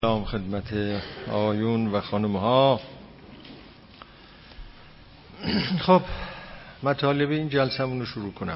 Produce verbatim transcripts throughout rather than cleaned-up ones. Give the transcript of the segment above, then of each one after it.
سلام خدمت آقایون و خانم‌ها. خب مطالب این جلسه‌مون رو شروع کنم.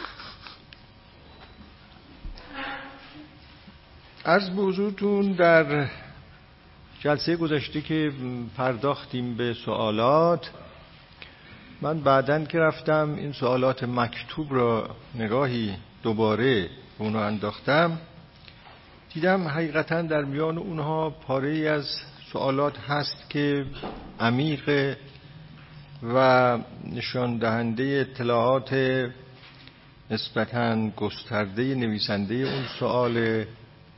عرض به حضورتون در جلسه گذشته که پرداختیم به سوالات، من بعداً که رفتم این سوالات مکتوب را نگاهی دوباره به اونها انداختم، دیدم حقیقتاً در میان اونها پاره‌ای از سوالات هست که عمیق و نشان دهنده اطلاعات نسبتاً گسترده نویسنده اون سواله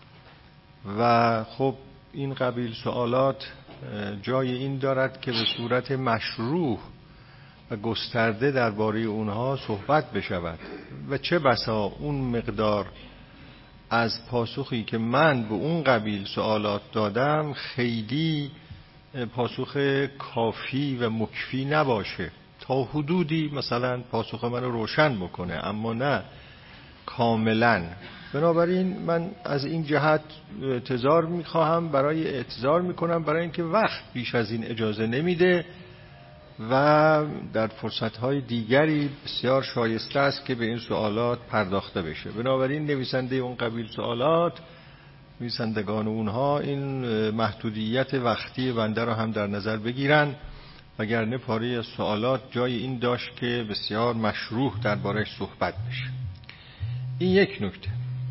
و خب این قبیل سوالات جای این دارد که به صورت مشروح و گسترده درباره اونها صحبت بشود و چه بسا اون مقدار از پاسخی که من به اون قبیل سوالات دادم خیلی پاسخ کافی و مکفی نباشه، تا حدودی مثلا پاسخ من رو روشن بکنه اما نه کاملا. بنابراین من از این جهت اعتذار میخواهم، برای اعتذار میکنم برای اینکه وقت بیش از این اجازه نمیده و در فرصتهای دیگری بسیار شایسته است که به این سوالات پرداخته بشه. بنابراین نویسنده اون قبیل سوالات، نویسندگان اونها این محدودیت وقتی بنده را هم در نظر بگیرن، وگرنه پاره از سوالات جای این داشت که بسیار مشروح درباره‌اش صحبت بشه. این یک نکته.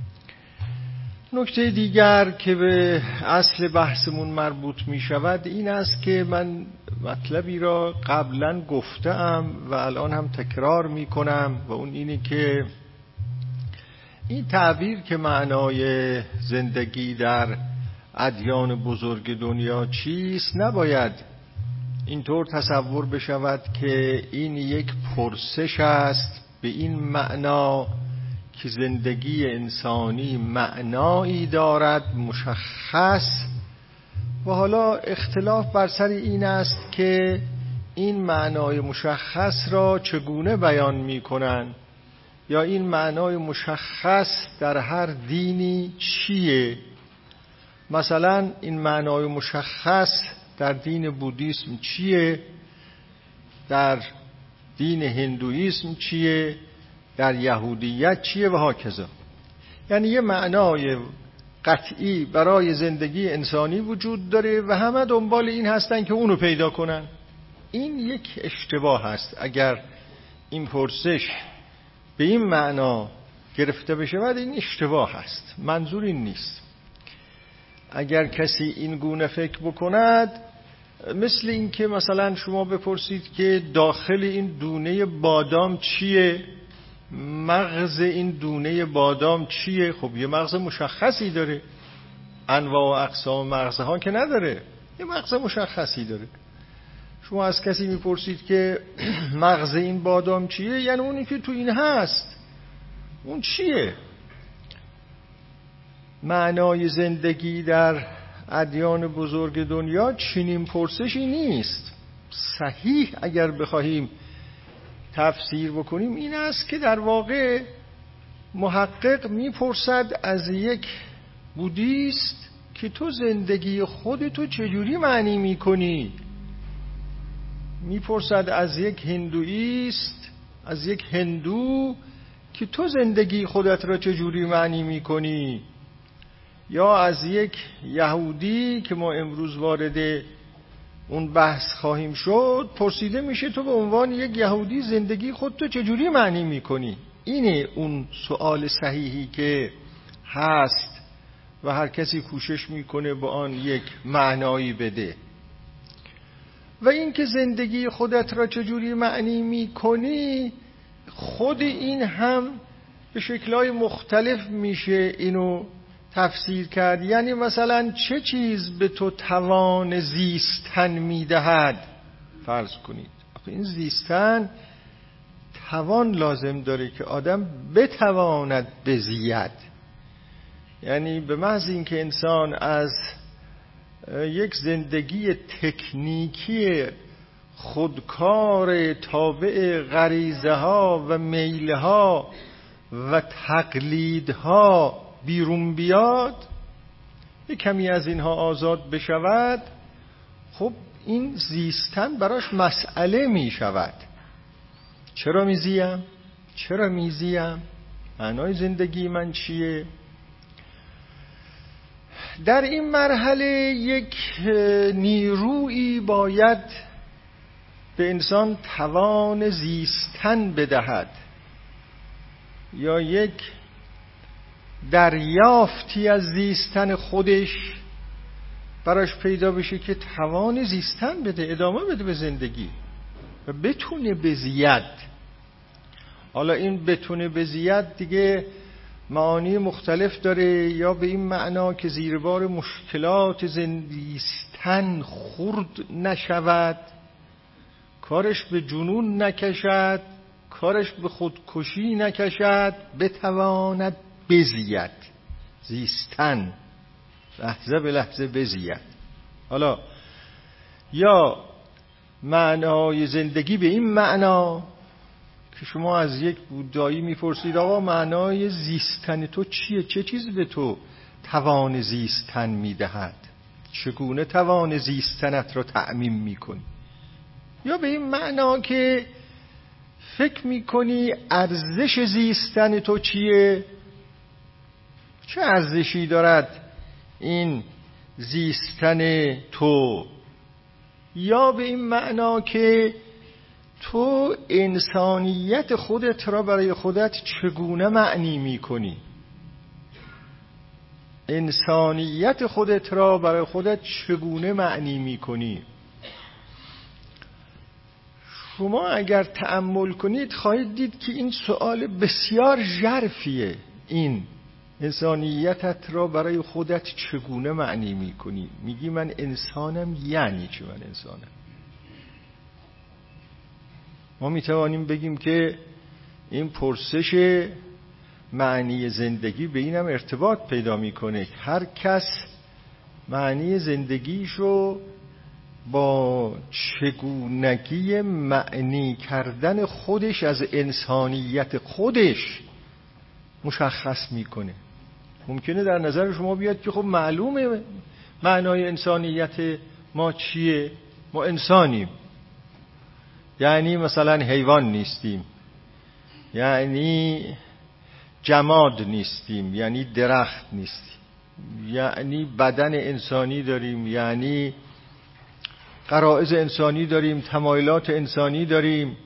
نکته دیگر که به اصل بحثمون مربوط می شود این است که من مطلبی را قبلا گفتم و الان هم تکرار می کنم و اون اینه که این تعبیر که معنای زندگی در ادیان بزرگ دنیا چیست نباید اینطور تصور بشود که این یک پرسش است به این معنا که زندگی انسانی معنایی دارد مشخص و حالا اختلاف بر سر این است که این معنای مشخص را چگونه بیان می کنن یا این معنای مشخص در هر دینی چیه. مثلا این معنای مشخص در دین بودیسم چیه، در دین هندویسم چیه، در یهودیت چیه و هاکذا. یعنی یه معنای قطعی برای زندگی انسانی وجود داره و همه دنبال این هستن که اونو پیدا کنن. این یک اشتباه هست. اگر این پرسش به این معنا گرفته بشه بعد این اشتباه هست. منظور این نیست. اگر کسی این گونه فکر بکند، مثل این که مثلا شما بپرسید که داخل این دونه بادام چیه، مغز این دونه بادام چیه. خب یه مغز مشخصی داره، انواع و اقسام مغزها که نداره، یه مغز مشخصی داره. شما از کسی میپرسید که مغز این بادام چیه، یعنی اونی که تو این هست اون چیه. معنای زندگی در ادیان بزرگ دنیا چنین پرسشی نیست. صحیح اگر بخواهیم تفسیر بکنیم این است که در واقع محقق میپرسد از یک بودیست که تو زندگی خودتو چجوری معنی میکنی، میپرسد از یک هندویست، از یک هندو که تو زندگی خودت را چجوری معنی میکنی، یا از یک یهودی که ما امروز وارد اون بحث خواهیم شد پرسیده میشه تو به عنوان یک یهودی زندگی خودتو چجوری معنی میکنی. اینه اون سوال صحیحی که هست و هر کسی کوشش میکنه با آن یک معنایی بده. و این که زندگی خودت را چجوری معنی میکنی، خود این هم به شکل‌های مختلف میشه اینو تفسیر کرد. یعنی مثلا چه چیز به تو توان زیستن میدهد. فرض کنید آخه این زیستن توان لازم داره که آدم بتواند بزید. یعنی به محض این که انسان از یک زندگی تکنیکی خودکار تابع غریزه ها و میله ها و تقلیدها بیرون بیاد، یک کمی از اینها آزاد بشود، خب این زیستن براش مسئله می شود. چرا میزیم؟ چرا میزیم؟ معنای زندگی من چیه؟ در این مرحله یک نیرویی باید به انسان توان زیستن بدهد، یا یک دریافتی از زیستن خودش براش پیدا بشه که توان زیستن بده، ادامه بده به زندگی و بتونه بزید. حالا این بتونه بزید دیگه معانی مختلف داره، یا به این معنا که زیر بار مشکلات زیستن خورد نشود، کارش به جنون نکشد، کارش به خودکشی نکشد، بتواند بزید. زیستن لحظه به لحظه بزید. حالا یا معنای زندگی به این معنا که شما از یک بودایی میپرسید آقا معنای زیستن تو چیه؟ چه چیزی به تو توان زیستن میدهد؟ چگونه توان زیستنت را تأمین میکنی؟ یا به این معنا که فکر میکنی ارزش زیستن تو چیه؟ چه ارزشی دارد این زیستن تو؟ یا به این معنا که تو انسانیت خودت را برای خودت چگونه معنی میکنی؟ انسانیت خودت را برای خودت چگونه معنی میکنی؟ شما اگر تأمل کنید خواهید دید که این سوال بسیار ژرفیه. این انسانیتت را برای خودت چگونه معنی میکنی؟ میگی من انسانم، یعنی چه من انسانم؟ ما میتوانیم بگیم که این پرسش معنی زندگی به اینم ارتباط پیدا میکنه. هر کس معنی زندگیشو با چگونگی معنی کردن خودش از انسانیت خودش مشخص میکنه. ممکنه در نظر شما بیاد که خب معلومه معنای انسانیت ما چیه؟ ما انسانیم، یعنی مثلا حیوان نیستیم، یعنی جماد نیستیم، یعنی درخت نیستیم، یعنی بدن انسانی داریم، یعنی غرایز انسانی داریم، تمایلات انسانی داریم.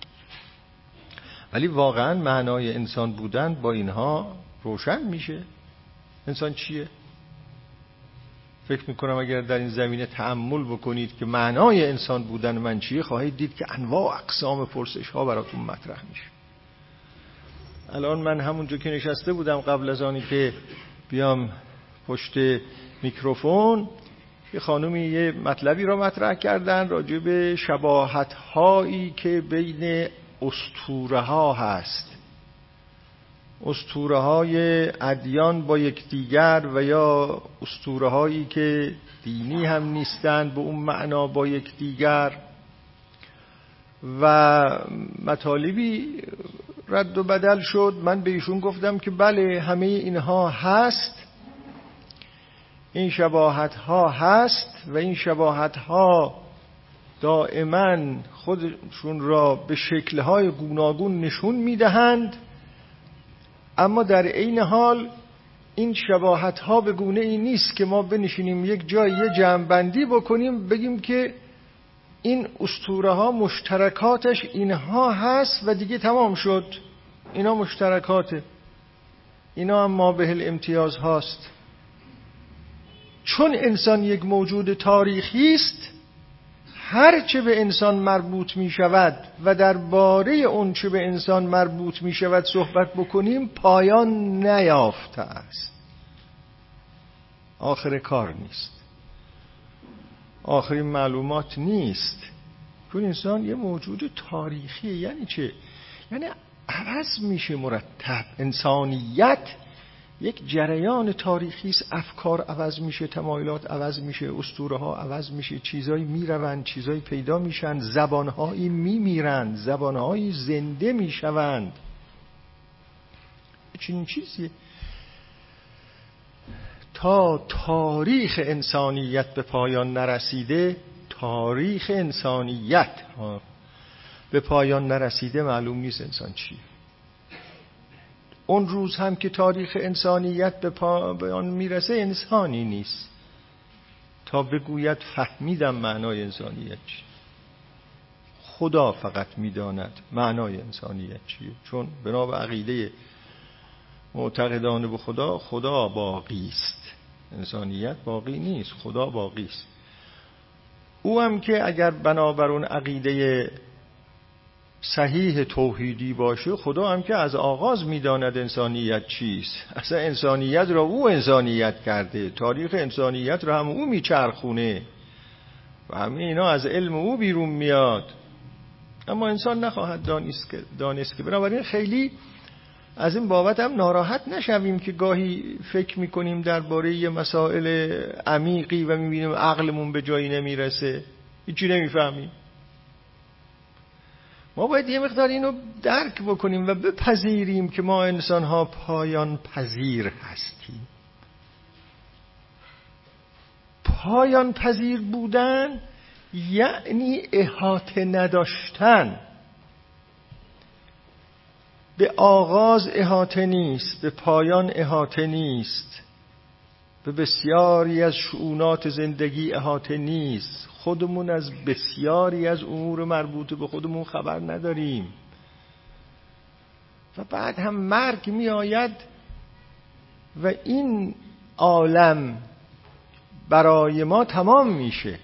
ولی واقعا معنای انسان بودن با اینها روشن میشه. انسان چیه؟ فکر میکنم اگر در این زمینه تأمل بکنید که معنای انسان بودن من چیه، خواهید دید که انواع اقسام پرسش ها براتون مطرح میشه. الان من همونجا که نشسته بودم قبل از آنی که بیام پشت میکروفون، یه خانومی یه مطلبی را مطرح کردن راجع به شباهت هایی که بین اسطوره ها هست، اسطوره های ادیان با یکدیگر، و یا اسطوره هایی که دینی هم نیستند به اون معنا با یکدیگر، و مطالبی رد و بدل شد. من به ایشون گفتم که بله همه اینها هست، این شباهت ها هست و این شباهت ها دائما خودشون را به شکل های گوناگون نشون میدهند، اما در عین حال این شباهت ها به گونه ای نیست که ما بنشینیم یک جای یه جمع‌بندی بکنیم بگیم که این اسطوره ها مشترکاتش اینها هست و دیگه تمام شد، اینا مشترکاته، اینا هم ما به الامتیاز هاست. چون انسان یک موجود تاریخی است، هر چه به انسان مربوط می شود و درباره اون چه به انسان مربوط می شود صحبت بکنیم پایان نیافته است، آخر کار نیست، آخرین معلومات نیست. چون انسان یه موجود تاریخیه. یعنی چه؟ یعنی عوض میشه مرتب. انسانیت یک جریان تاریخی است، افکار عوض میشه، تمایلات عوض میشه، اسطوره ها عوض میشه، چیزایی میروند، چیزایی پیدا میشن، زبانهایی میمیرند، زبانهایی زنده میشوند. چنین چیزیه. تا تاریخ انسانیت به پایان نرسیده، تاریخ انسانیت به پایان نرسیده معلوم نیست انسان چیه. اون روز هم که تاریخ انسانیت به پایان میرسه انسانی نیست تا بگوید فهمیدم معنای انسانیت چیه. خدا فقط میداند معنای انسانیت چیه، چون بنا به عقیده معتقدان به خدا، خدا باقی است، انسانیت باقی نیست، خدا باقی است. او هم که اگر بنابر اون عقیده صحیح توحیدی باشه، خدا هم که از آغاز میداند انسانیت چیست. اصلا انسانیت را او انسانیت کرده، تاریخ انسانیت را هم او میچرخونه و همه اینا از علم او بیرون میاد. اما انسان نخواهد دانست که دانست که بنابراین خیلی از این بابت هم ناراحت نشویم که گاهی فکر میکنیم درباره یه مسائل عمیقی و میبینیم عقلمون به جایی نمیرسه، هیچی نمیفهمیم. ما باید یه مقدار اینو درک بکنیم و بپذیریم که ما انسان‌ها پایان پذیر هستیم. پایان پذیر بودن یعنی احاطه نداشتن. به آغاز احاطه نیست، به پایان احاطه نیست، به بسیاری از شؤونات زندگی احاطه نیست. خودمون از بسیاری از امور مربوط به خودمون خبر نداریم و بعد هم مرگ می آید و این عالم برای ما تمام میشه.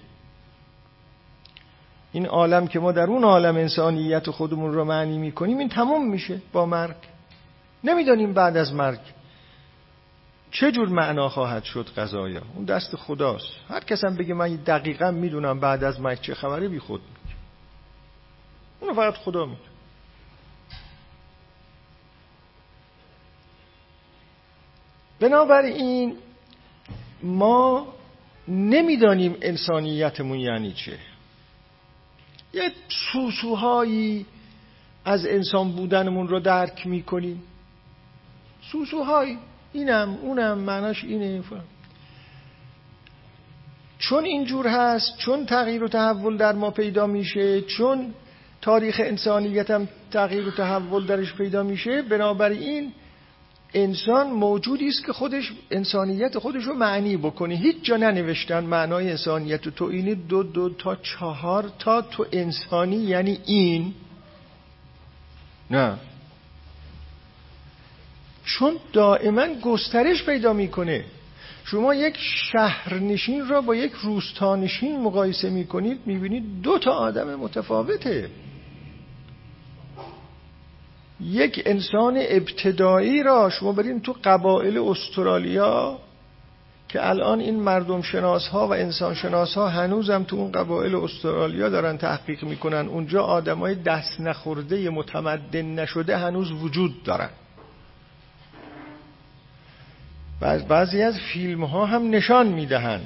این عالم که ما در اون عالم انسانیت خودمون رو معنی میکنیم، این تمام میشه با مرگ. نمیدانیم بعد از مرگ چه جور معنا خواهد شد قضایا، اون دست خداست. هر کس هم بگه من دقیقاً میدونم بعد از مرگ چه خبره، بی خود میگه. اونو فقط خدا میدونه. بنابراین ما نمیدانیم انسانیتمون یعنی چه. یه سوسوهایی از انسان بودنمون رو درک میکنیم، سوسوهایی، اینم اونم معناش اینه. چون اینجور هست، چون تغییر و تحول در ما پیدا میشه، چون تاریخ انسانیت هم تغییر و تحول درش پیدا میشه، بنابراین انسان موجودی است که خودش انسانیت خودش رو معنی بکنه. هیچ جا ننوشتن معنای انسانیت تو اینی دو دو تا چهار تا تو انسانی یعنی این، نه، چون دائما گسترش پیدا میکنه. شما یک شهرنشین را با یک روستانشین مقایسه میکنید، میبینید دو تا آدم متفاوته. یک انسان ابتدایی را شما برین تو قبایل استرالیا که الان این مردم شناس ها و انسان شناس ها هنوزم تو اون قبایل استرالیا دارن تحقیق میکنن، اونجا آدمای دست نخورده متمدن نشده هنوز وجود دارن. بعضی از فیلم ها هم نشان میدهند،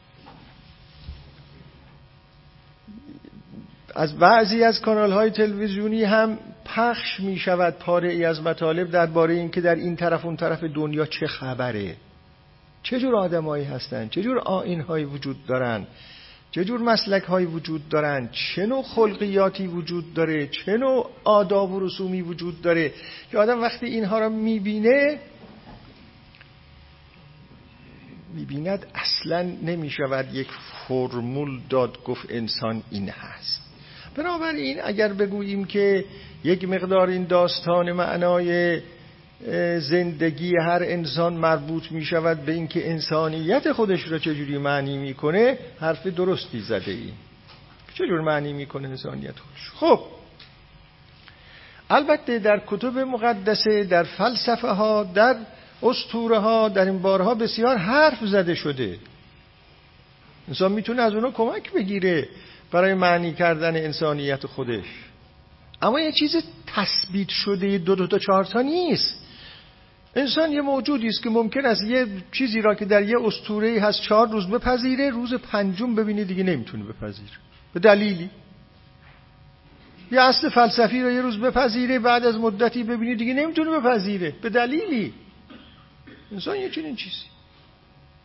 از بعضی از کانال های تلویزیونی هم پخش می شود پاره ای از مطالب درباره این که در این طرف اون طرف دنیا چه خبره، چه جور آدمایی هستن، چه جور آیین هایی وجود دارن، چه جور مسلک هایی وجود دارن، چه نوع خلقیاتی وجود داره، چه نوع آداب و رسومی وجود داره که آدم وقتی اینها را می بینه می بیند اصلا نمی شود یک فرمول داد گفت انسان این هست. بنابراین اگر بگوییم که یک مقدار این داستان معنای زندگی هر انسان مربوط می شود به این که انسانیت خودش را چجوری معنی می کنه، حرف درستی زده ای. چجور معنی می کنه انسانیت خودش؟ خب البته در کتب مقدسه، در فلسفه ها، در اسطوره ها، در این بارها بسیار حرف زده شده. انسان میتونه از اونها کمک بگیره برای معنی کردن انسانیت خودش، اما یه چیز تثبیت شده دو دو تا چهار تا نیست. انسان یه موجودی است که ممکن است یه چیزی را که در یه اسطوره‌ای هست چهار روز بپذیره، روز پنجم ببینه دیگه نمیتونه بپذیره به دلیلی. یه اصل فلسفی را یه روز بپذیره، بعد از مدتی ببینه دیگه نمیتونه بپذیره به دلیلی. انسان یه چنین چیزی.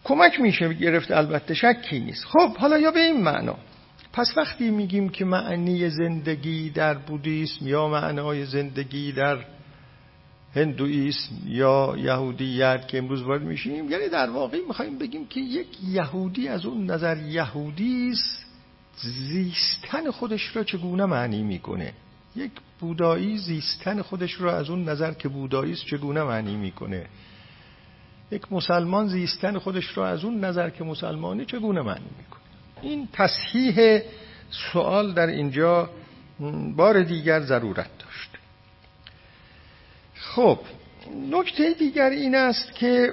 کمک میشه گرفت، البته شکی نیست. خب حالا یا به این معنا، پس وقتی میگیم که معنی زندگی در بودیسم یا معنای زندگی در هندویسم یا یهودیت که امروز وارد میشیم، یعنی در واقع میخوایم بگیم که یک یهودی از اون نظر یهودی است، زیستن خودش را چگونه معنی میکنه. یک بودایی زیستن خودش را از اون نظر که بودایی است چگونه معنی میکنه. یک مسلمان زیستن خودش را از اون نظر که مسلمانی چگونه معنی میکنه. این تصحیح سوال در اینجا بار دیگر ضرورت داشت. خب نکته دیگر این است که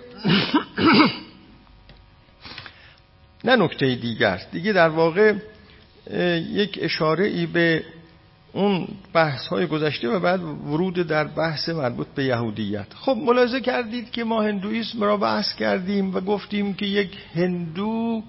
نه نکته دیگر دیگه در واقع یک اشاره ای به اون بحث های گذشته و بعد ورود در بحث مربوط به یهودیت. خب ملاحظه کردید که ما هندویسم را بحث کردیم و گفتیم که یک هندو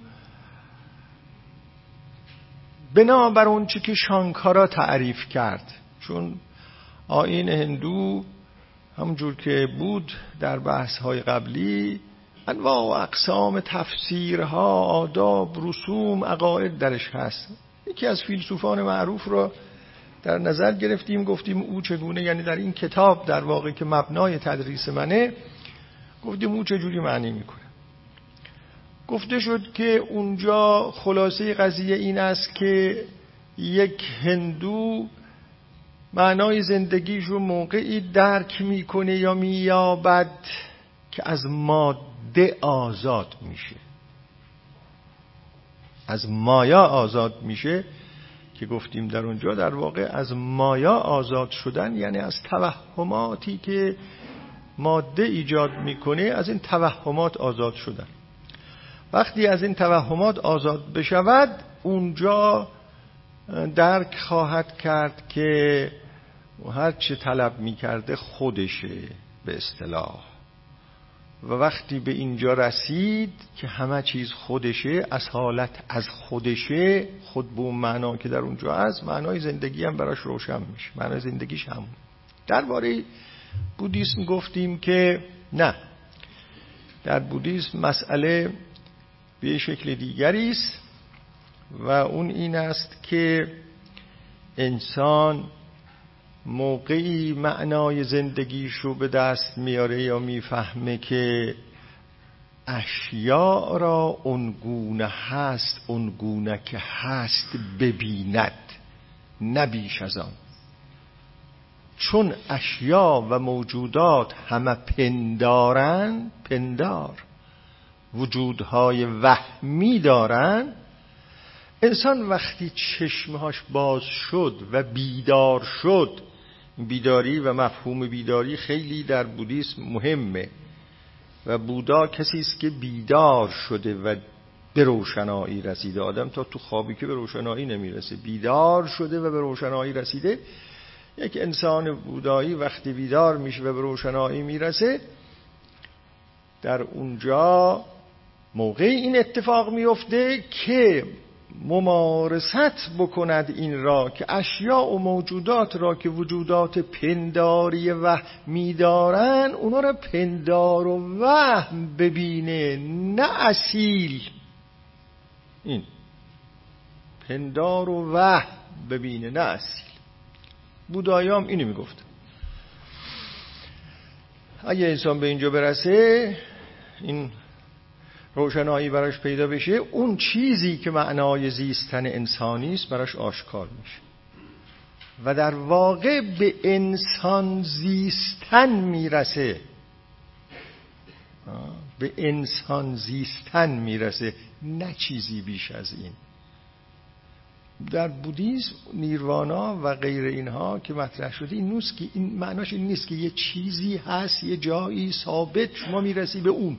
بنابر اون چی که شانکارا تعریف کرد، چون آیین هندو همونجور که بود در بحث های قبلی انواع و اقسام تفسیرها، آداب، رسوم، عقاید درش هست. یکی از فیلسوفان معروف را در نظر گرفتیم، گفتیم او چگونه، یعنی در این کتاب در واقع که مبنای تدریس منه، گفتیم او چجوری معنی میکنه. گفته شد که اونجا خلاصه قضیه این است که یک هندو معنای زندگیش رو موقعی درک میکنه یا مییابد که از ماده آزاد میشه، از مایا آزاد میشه، که گفتیم در اونجا در واقع از مایا آزاد شدن یعنی از توهماتی که ماده ایجاد میکنه، از این توهمات آزاد شدن. وقتی از این توهمات آزاد بشود اونجا درک خواهد کرد که هر چه طلب میکرده خودشه به اصطلاح. و وقتی به اینجا رسید که همه چیز خودشه، اصالت از خودشه، خود به اون معنا که در اونجا هست، معنای زندگی هم براش روشن میشه، معنای زندگیش همون. درباره بودیسم گفتیم که نه، در بودیسم مسئله به شکل دیگری است و اون این است که انسان موقعی معنای زندگیش رو به دست میاره یا میفهمه که اشیاء را اونگونه هست، اونگونه که هست ببیند، نه بیش از آن. چون اشیاء و موجودات همه پندارن، پندار وجودهای وهمی دارن، انسان وقتی چشمهاش باز شد و بیدار شد، بیداری و مفهوم بیداری خیلی در بودیسم مهمه و بودا کسی است که بیدار شده و به روشنایی رسیده. آدم تا تو خوابی که به روشنایی نمیرسه، بیدار شده و به روشنایی رسیده. یک انسان بودایی وقتی بیدار میشه و به روشنایی میرسه، در اونجا موقع این اتفاق میفته که ممارست بکند این را که اشیاء و موجودات را که وجودات پنداری وهمی دارن، اونا را پندار و وهم ببینه، نه اصیل. این پندار و وهم ببینه، نه اصیل. بودایام اینو میگفت. اگه انسان به اینجا برسه، این روشنایی براش پیدا بشه، اون چیزی که معنای زیستن انسانی است براش آشکار میشه و در واقع به انسان زیستن میرسه، به انسان زیستن میرسه، نه چیزی بیش از این. در بودیسم نیروانا و غیر اینها که مطرح شده، این نیست که این معناش این نیست که یه چیزی هست، یه جایی ثابت شما میرسی به اون،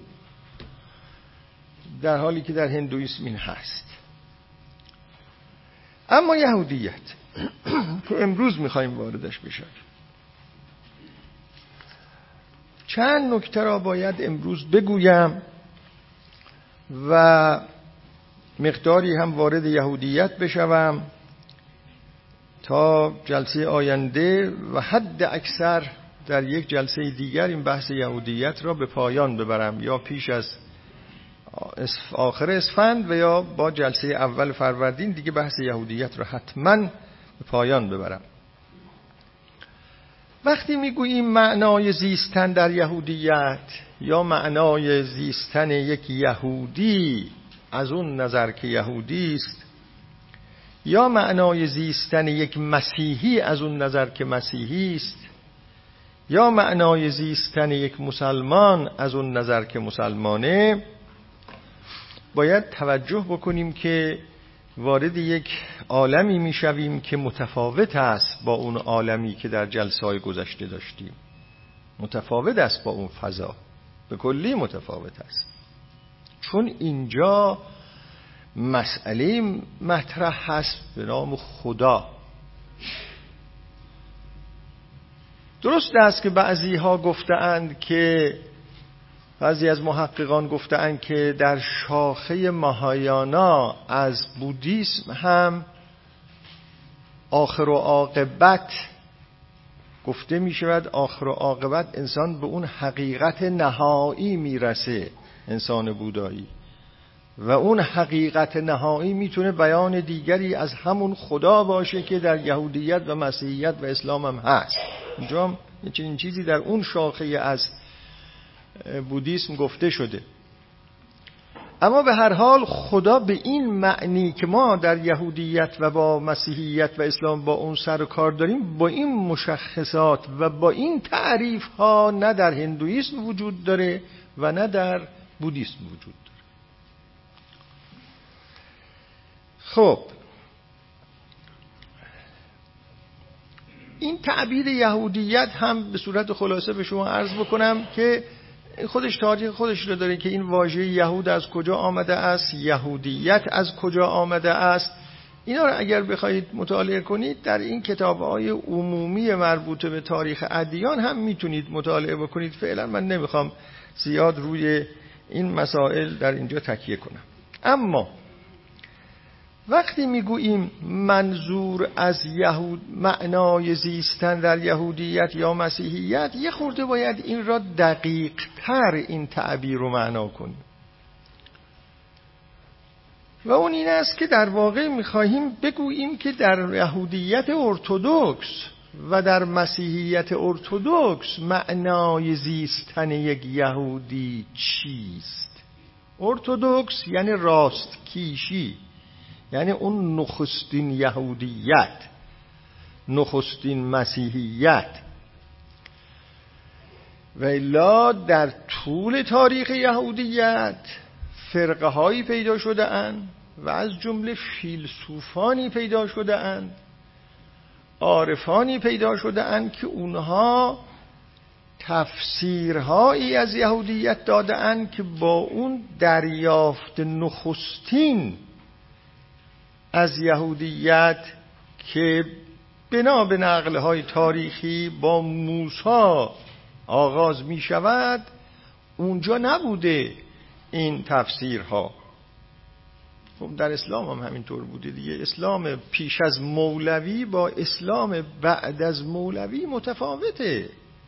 در حالی که در هندویسم این هست. اما یهودیت که امروز میخوایم واردش بشیم، چند نکته را باید امروز بگویم و مقداری هم وارد یهودیت بشوم تا جلسه آینده و حد اکثر در یک جلسه دیگر این بحث یهودیت را به پایان ببرم، یا پیش از آخر اسفند و یا با جلسه اول فروردین دیگه بحث یهودیت رو حتما به پایان ببرم. وقتی میگوییم معنای زیستن در یهودیت یا معنای زیستن یک یهودی از اون نظر که یهودی است، یا معنای زیستن یک مسیحی از اون نظر که مسیحی است، یا معنای زیستن یک مسلمان از اون نظر که مسلمانه، باید توجه بکنیم که وارد یک عالمی میشویم که متفاوت است با اون عالمی که در جلسه‌های گذشته داشتیم. متفاوت است با اون فضا، به کلی متفاوت است. چون اینجا مسئله مطرح هست به نام خدا. درست است که بعضی ها گفتند که بعضی از محققان گفتند که در شاخه ماهایانا از بودیسم هم آخر و عاقبت گفته می شود. آخر و عاقبت انسان به اون حقیقت نهایی میرسه، انسان بودایی، و اون حقیقت نهایی میتونه بیان دیگری از همون خدا باشه که در یهودیت و مسیحیت و اسلام هم هست. اینجا هم چنین چیزی در اون شاخه از بودیسم گفته شده. اما به هر حال خدا به این معنی که ما در یهودیت و با مسیحیت و اسلام با اون سر و کار داریم، با این مشخصات و با این تعریف ها نه در هندویسم وجود داره و نه در بودیسم وجود داره. خب این تعبیر یهودیت هم به صورت خلاصه به شما عرض بکنم که خودش تاریخ خودش رو داره که این واژه یهود از کجا آمده است، یهودیت از کجا آمده است. اینا رو اگر بخواید مطالعه کنید در این کتاب‌های عمومی مربوط به تاریخ ادیان هم میتونید مطالعه بکنید. فعلا من نمیخوام زیاد روی این مسائل در اینجا تکیه کنم. اما وقتی میگوییم منظور از یهود معنای زیستن در یهودیت یا مسیحیت، یه خورده باید این را دقیق تر این تعبیر رو معنا کنیم. و اون این است که در واقع میخواهیم بگوییم که در یهودیت ارتدوکس و در مسیحیت ارتدوکس معنای زیستن یک یهودی چیست. ارتدوکس یعنی راست کیشی، یعنی اون نخستین یهودیت، نخستین مسیحیت. و الا در طول تاریخ یهودیت فرقه هایی پیدا شده اند و از جمله فیلسوفانی پیدا شده اند، عارفانی پیدا شده اند که اونها تفسیرهایی از یهودیت داده اند که با اون دریافت نخستین از یهودیت که بنا به نقل‌های تاریخی با موسی آغاز می شود، اونجا نبوده این تفسیرها. خب در اسلام هم همینطور بوده دیگه. اسلام پیش از مولوی با اسلام بعد از مولوی متفاوته.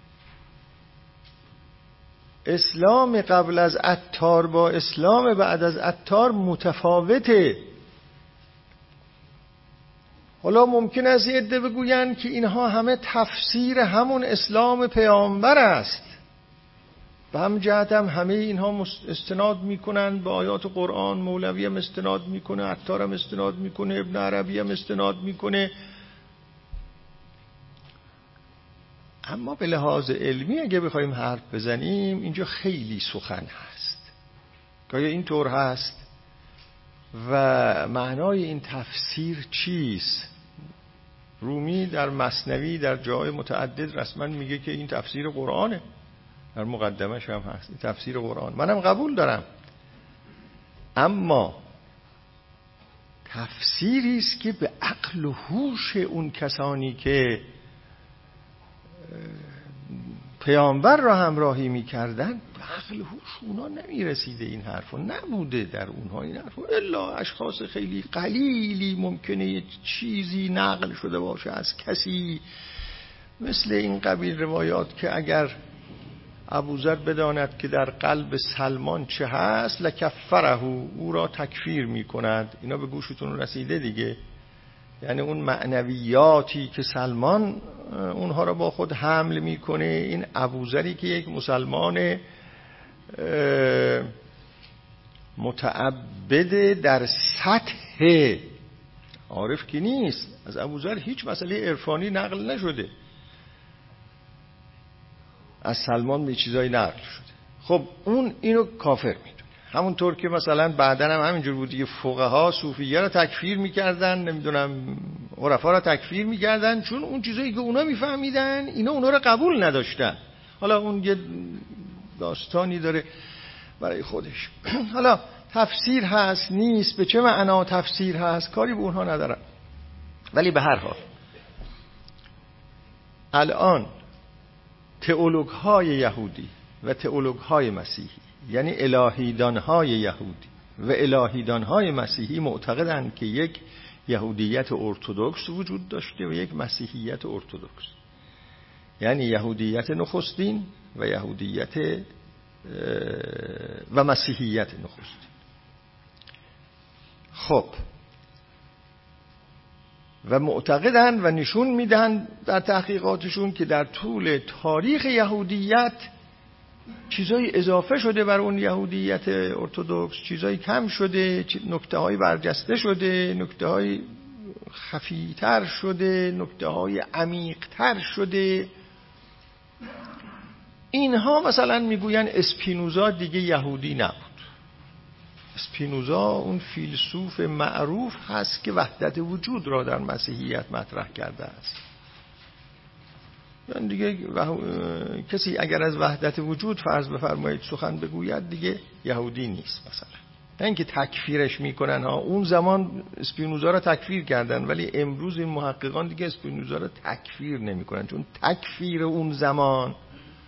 اسلام قبل از عطار با اسلام بعد از عطار متفاوته. حالا ممکن است یه عده بگویند که اینها همه تفسیر همون اسلام پیامبر است. به هم جهت هم همه اینها استناد میکنن به آیات قرآن. مولوی هم استناد میکنه، عطار هم استناد میکنه، ابن عربی هم استناد میکنه. اما به لحاظ علمی اگه بخوایم حرف بزنیم اینجا خیلی سخن هست. گایا این طور هست و معنای این تفسیر چیست؟ رومی در مثنوی در جای متعدد رسما میگه که این تفسیر قرآنه، در مقدمش هم هست این تفسیر قرآن. منم قبول دارم، اما تفسیری است که به عقل و هوش اون کسانی که پیامبر را همراهی میکردن به عقل و هوش اونا نمیرسیده. این حرفا نبوده در اونها. این حرفا الا اشخاص خیلی قلیلی ممکنه یه چیزی نقل شده باشه از کسی، مثل این قبیل روایات که اگر ابوذر بداند که در قلب سلمان چه هست لکفره، او را تکفیر می کند. اینا به گوشتون رسیده دیگه. یعنی اون معنویاتی که سلمان اونها را با خود حمل میکنه، این ابوذری که یک مسلمان متعبد در سطح عارف که نیست، از ابوذر هیچ مسئله عرفانی نقل نشده، از سلمان به چیزایی نقل شده. خب اون اینو کافر میدونه. همونطور که مثلا بعدن هم همینجور بود دیگه، فقها صوفیه را تکفیر میکردن، نمیدونم عرفا را تکفیر میکردن، چون اون چیزایی که اونا میفهمیدن اینا اونا را قبول نداشتن. حالا اون یه داستانی داره برای خودش. حالا تفسیر هست نیست، به چه معنا تفسیر هست، کاری به اونها ندارم. ولی به هر حال الان تئولوگ های یهودی و تئولوگ های مسیحی، یعنی الهیدان های یهودی و الهیدان های مسیحی، معتقدند که یک یهودیت ارتدوکس وجود داشته و یک مسیحیت ارتدوکس، یعنی یهودیت نخستین و یهودیت و مسیحیت نخستین. خب و معتقدن و نشون میدن در تحقیقاتشون که در طول تاریخ یهودیت چیزایی اضافه شده بر اون یهودیت ارتدوکس، چیزایی کم شده، نکته‌های برجسته شده، نکته‌های خفی‌تر شده، نکته‌های عمیق‌تر شده. اینها مثلا میگوین اسپینوزا دیگه یهودی نبود. اسپینوزا اون فیلسوف معروف هست که وحدت وجود را در مسیحیت مطرح کرده است. یعنی دیگه کسی اگر از وحدت وجود فرض بفرمایید سخن بگوید دیگه یهودی نیست مثلا. نه اینکه تکفیرش میکنن ها، اون زمان اسپینوزا را تکفیر کردن، ولی امروز این محققان دیگه اسپینوزا را تکفیر نمیکنن، چون تکفیر اون زمان،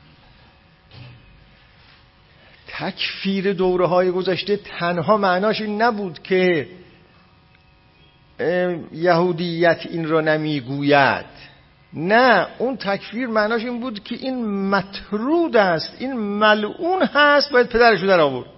تکفیر دوره های گذشته تنها معناش این نبود که یهودیت این را نمیگوید، نه، اون تکفیر معناش این بود که این مطرود است، این ملعون هست، باید پدرش رو در آورد.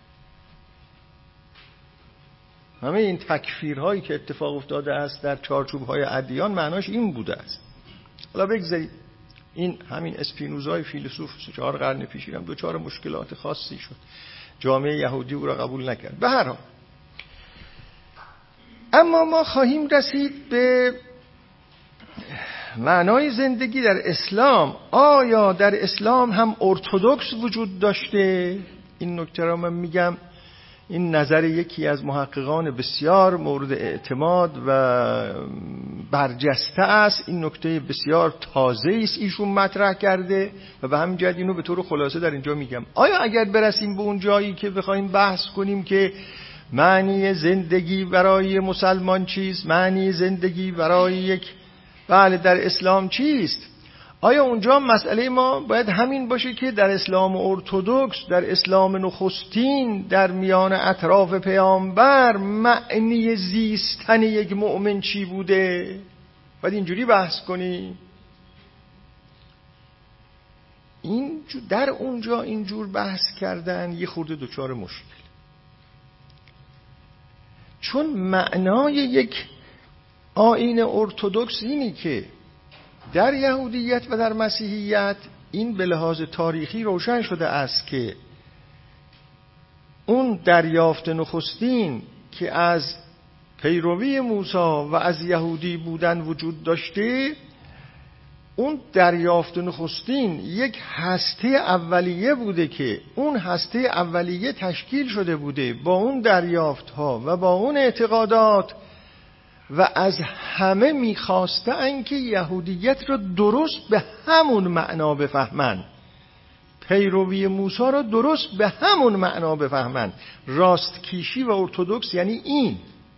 همه این تکفیرهایی که اتفاق افتاده است در چارچوب‌های ادیان معناش این بوده است. حالا بگذارید این همین اسپینوزای فیلسوف چهار قرن پیش هم دوچار مشکلات خاصی شد، جامعه یهودی او را قبول نکرد. به هر حال اما ما خواهیم رسید به معنای زندگی در اسلام. آیا در اسلام هم ارتدوکس وجود داشته؟ این نکته را من میگم، این نظر یکی از محققان بسیار مورد اعتماد و برجسته است. این نکته بسیار تازه است ایشون مطرح کرده و به همین جهت اینو به طور خلاصه در اینجا میگم. آیا اگر برسیم به اون جایی که بخوایم بحث کنیم که معنی زندگی برای مسلمان چیست، معنی زندگی برای یک بله در اسلام چیست، آیا اونجا مسئله ما باید همین باشه که در اسلام ارتدوکس، در اسلام نخستین، در میان اطراف پیامبر معنی زیستن یک مؤمن چی بوده؟ باید اینجوری بحث کنی؟ این در اونجا اینجور بحث کردن یه خورده دچار مشکل، چون معنای یک آیین ارتدوکس اینی که در یهودیت و در مسیحیت این به لحاظ تاریخی روشن شده است که اون دریافت نخستین که از پیروی موسی و از یهودی بودن وجود داشته، اون دریافت نخستین یک هسته اولیه بوده که اون هسته اولیه تشکیل شده بوده با اون دریافت ها و با اون اعتقادات و از همه میخواسته ان که یهودیت را درست به همون معنا بفهمن، پیروی موسی را درست به همون معنا بفهمن. راستکیشی و ارتدوکس یعنی این.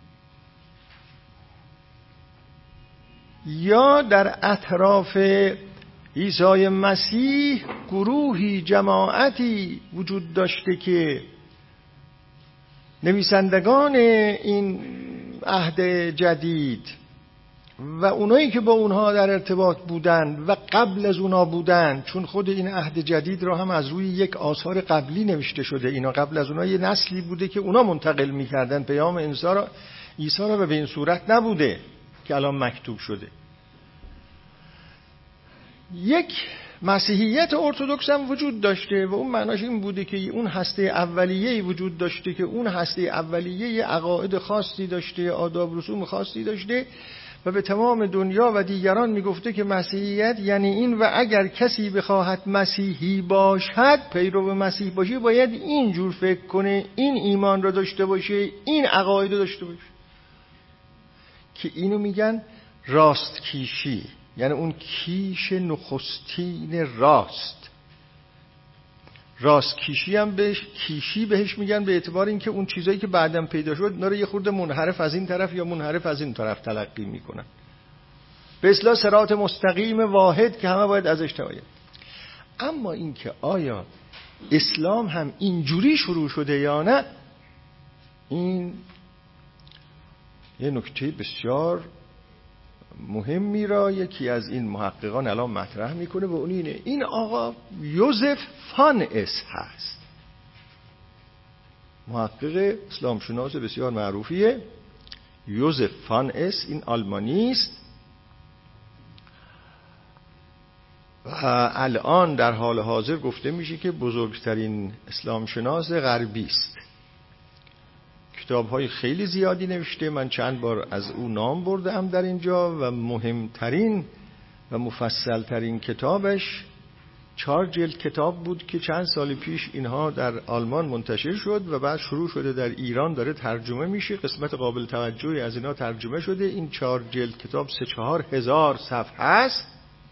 یا در اطراف عیسی مسیح گروهی، جماعتی وجود داشته که نویسندگان این عهد جدید و اونایی که با اونها در ارتباط بودن و قبل از اونا بودن، چون خود این عهد جدید را هم از روی یک آثار قبلی نوشته شده، اینا قبل از اونا یه نسلی بوده که اونا منتقل می‌کردن پیام عیسی را عیسی را به این صورت نبوده که الان مکتوب شده. یک مسیحیت ارتدوکس هم وجود داشته و اون معناش این بوده که اون هسته اولیه‌ای وجود داشته که اون هسته اولیه عقاید خاصی داشته، آداب رسوم خاصی داشته و به تمام دنیا و دیگران میگفته که مسیحیت یعنی این و اگر کسی بخواهد مسیحی باشد، پیرو مسیح باشه، باید اینجور فکر کنه، این ایمان را داشته باشه، این عقاید داشته باشه، که اینو میگن راست کیشی، یعنی اون کیش نخستین راست. راست کیشی هم بهش کیشی بهش میگن به اعتبار اینکه اون چیزایی که بعداً پیدا شد اونا رو یه خورده منحرف از این طرف یا منحرف از این طرف تلقی میکنن. به اصطلاح صراط مستقیم واحد که همه باید ازش تبعید. اما اینکه آیا اسلام هم اینجوری شروع شده یا نه، این یه نکته بسیار مهمی را یکی از این محققان الان مطرح میکنه و اون اینه، این آقا یوزف فان اس هست، محقق اسلام شناس بسیار معروفیه. یوزف فان اس این آلمانی است و الان در حال حاضر گفته میشه که بزرگترین اسلام شناس غربی است. کتاب‌های خیلی زیادی نوشته، من چند بار از او نام بردم در اینجا و مهمترین و مفصلترین کتابش چهار جلد کتاب بود که چند سال پیش اینها در آلمان منتشر شد و بعد شروع شده در ایران داره ترجمه میشه. قسمت قابل توجهی از اینا ترجمه شده. این چهار جلد کتاب سه چهار هزار صفحه است.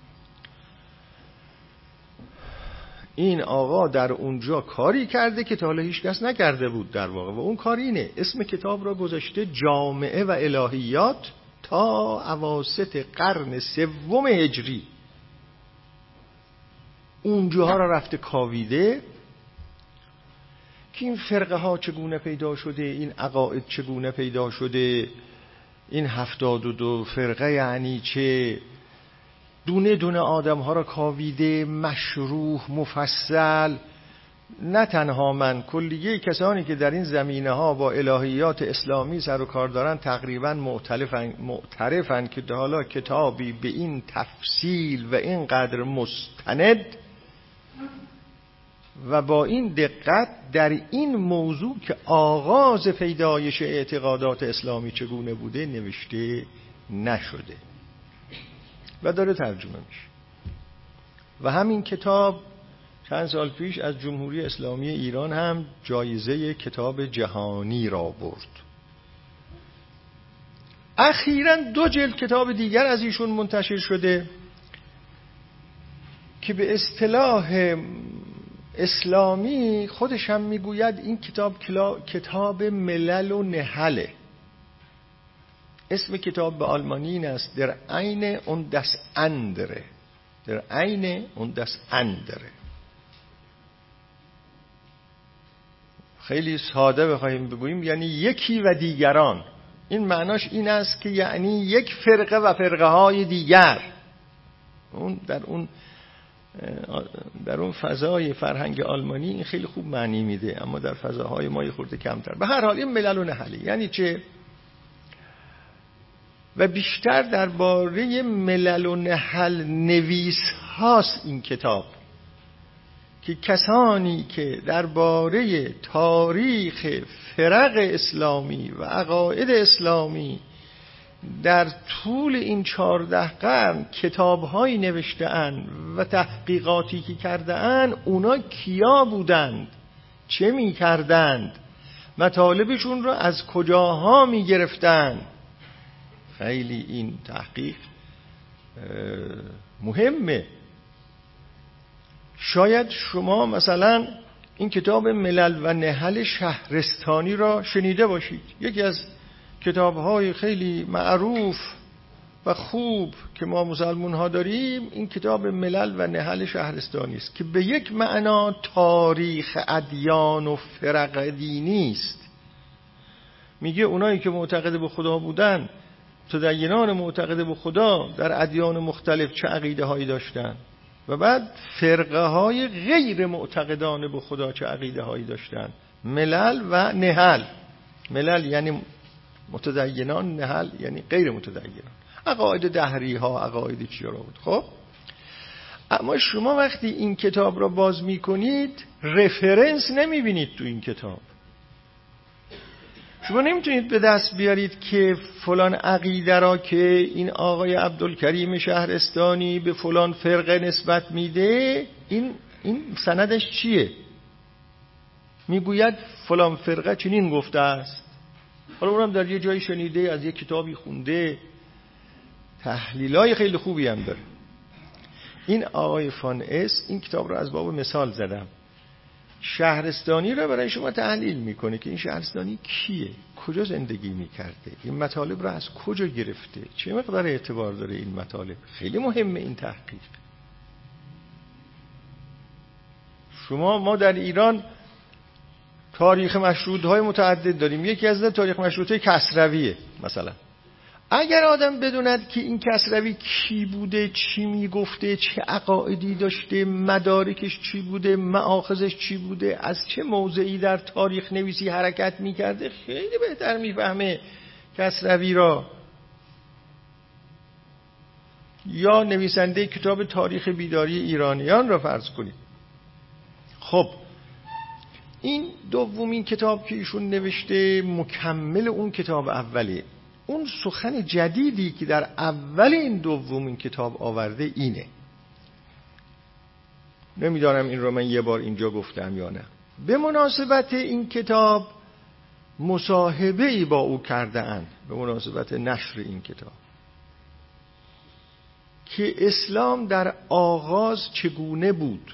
این آقا در اونجا کاری کرده که تا حالا هیچ کس نکرده بود در واقع، و اون کار اینه، اسم کتاب را گذاشته جامعه و الهیات تا اواسط قرن سوم هجری. اونجاها را رفته کاویده که این فرقه ها چگونه پیدا شده، این عقاید چگونه پیدا شده، این هفتاد و دو فرقه یعنی چه، دونه دونه آدم ها را کاویده، مشروح، مفصل. نه تنها من، کلیه کسانی که در این زمینه ها با الهیات اسلامی سر و کار دارن تقریبا معترفن معترفن که حالا کتابی به این تفصیل و اینقدر مستند و با این دقت در این موضوع که آغاز پیدایش اعتقادات اسلامی چگونه بوده نوشته نشده و داره ترجمه میشه. و همین کتاب چند سال پیش از جمهوری اسلامی ایران هم جایزه کتاب جهانی را برد. اخیراً دو جلد کتاب دیگر از ایشون منتشر شده که به اصطلاح اسلامی خودش هم میگوید این کتاب کتاب ملل و نهله. اسم کتاب به آلمانی این است، در عین اون دس اندره، در عین اون دس اندره. خیلی ساده بخوایم بگوییم یعنی یکی و دیگران. این معناش این است که یعنی یک فرقه و فرقه های دیگر. اون در اون در اون فضای فرهنگ آلمانی این خیلی خوب معنی میده، اما در فضاهای ما یه خورده کمتر. به هر حال این ملل و نهله یعنی چه؟ و بیشتر درباره ملل و نهل نویس هاست این کتاب، که کسانی که درباره تاریخ فرق اسلامی و عقاید اسلامی در طول این چهارده قرن کتاب‌هایی نوشته‌اند و تحقیقاتی که کرده‌اند، اونا کیا بودند، چه می‌کردند، مطالبشون رو از کجاها می‌گرفتند. خیلی این تحقیق مهمه. شاید شما مثلا این کتاب ملل و نهل شهرستانی را شنیده باشید. یکی از کتاب‌های خیلی معروف و خوب که ما مسلمان ها داریم این کتاب ملل و نهل شهرستانی است که به یک معنا تاریخ ادیان و فرق دینی است. میگه اونایی که معتقد به خدا بودن متدینان معتقد به خدا در ادیان مختلف چه عقیده هایی داشتن و بعد فرقه های غیر معتقدان به خدا چه عقیده هایی داشتن. ملل و نهل. ملل یعنی متدینان، نهل یعنی غیر متدینان. عقاید دهری ها، عقاید چیا بود. خب اما شما وقتی این کتاب را باز میکنید رفرنس نمیبینید تو این کتاب. شما نمیتونید به دست بیارید که فلان عقیده را که این آقای عبدالکریم شهرستانی به فلان فرقه نسبت میده، این این سندش چیه؟ میگوید فلان فرقه چنین گفته است. حالا اونم در یه جایی شنیده، از یه کتابی خونده، تحلیلای خیلی خوبی هم داره. این آقای فان اس این کتاب رو از باب مثال زدم، شهرستانی رو برای شما تحلیل میکنه که این شهرستانی کیه، کجا زندگی میکرده، این مطالب رو از کجا گرفته، چه مقدار اعتبار داره این مطالب. خیلی مهمه این تحقیق. شما ما در ایران تاریخ مشروطه‌های متعدد داریم. یکی از تاریخ مشروطه کسرویه مثلا. اگر آدم بدوند که این کسروی کی بوده، چی میگفته، چه عقایدی داشته، مدارکش چی بوده، مآخذش چی بوده، از چه موضعی در تاریخ نویسی حرکت میکرده، خیلی بهتر میفهمه کسروی را. یا نویسنده کتاب تاریخ بیداری ایرانیان را فرض کنید. خب این دومین کتاب که ایشون نوشته مکمل اون کتاب اوله. اون سخن جدیدی که در اول این دومین کتاب آورده اینه. نمیدانم این رو من یه بار اینجا گفتم یا نه. به مناسبت این کتاب مصاحبه ای با او کرده اند، به مناسبت نشر این کتاب، که اسلام در آغاز چگونه بود.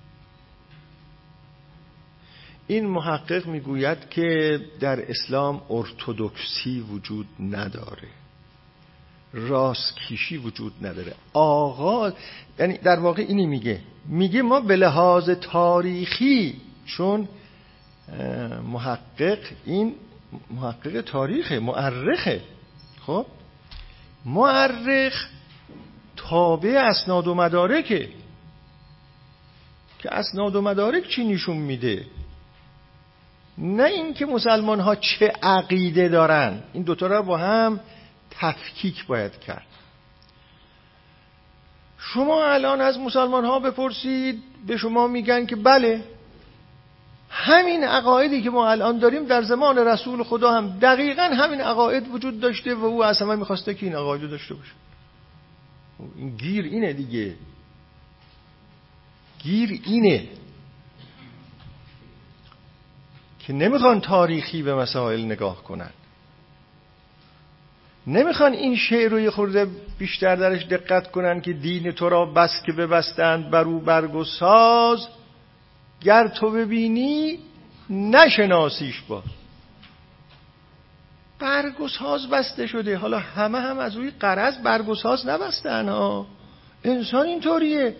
این محقق میگوید که در اسلام ارتدوکسی وجود نداره، راستکیشی وجود نداره. آغاز یعنی در واقع اینی میگه میگه ما به لحاظ تاریخی، چون محقق این محقق تاریخه، مورخه. خب مورخ تابع اسناد و مدارکه که اسناد و مدارک چی نشون میده، نه اینکه مسلمان ها چه عقیده دارن. این دوتا را با هم تفکیک باید کرد. شما الان از مسلمان ها بپرسید، به شما میگن که بله همین عقایدی که ما الان داریم در زمان رسول خدا هم دقیقاً همین عقاید وجود داشته و او اصلا میخواسته که این عقاید داشته باشه. این گیر اینه دیگه، گیر اینه که نمیخوان تاریخی به مسائل نگاه کنن، نمیخوان این شعر رو یه خورده بیشتر درش دقت کنن که دین تو را بس که ببستند برو برگ و ساز، گر تو ببینی نشناسیش باز. برگ و ساز بسته شده. حالا همه هم از روی غرض برگ و ساز نبستن ها. انسان اینطوریه،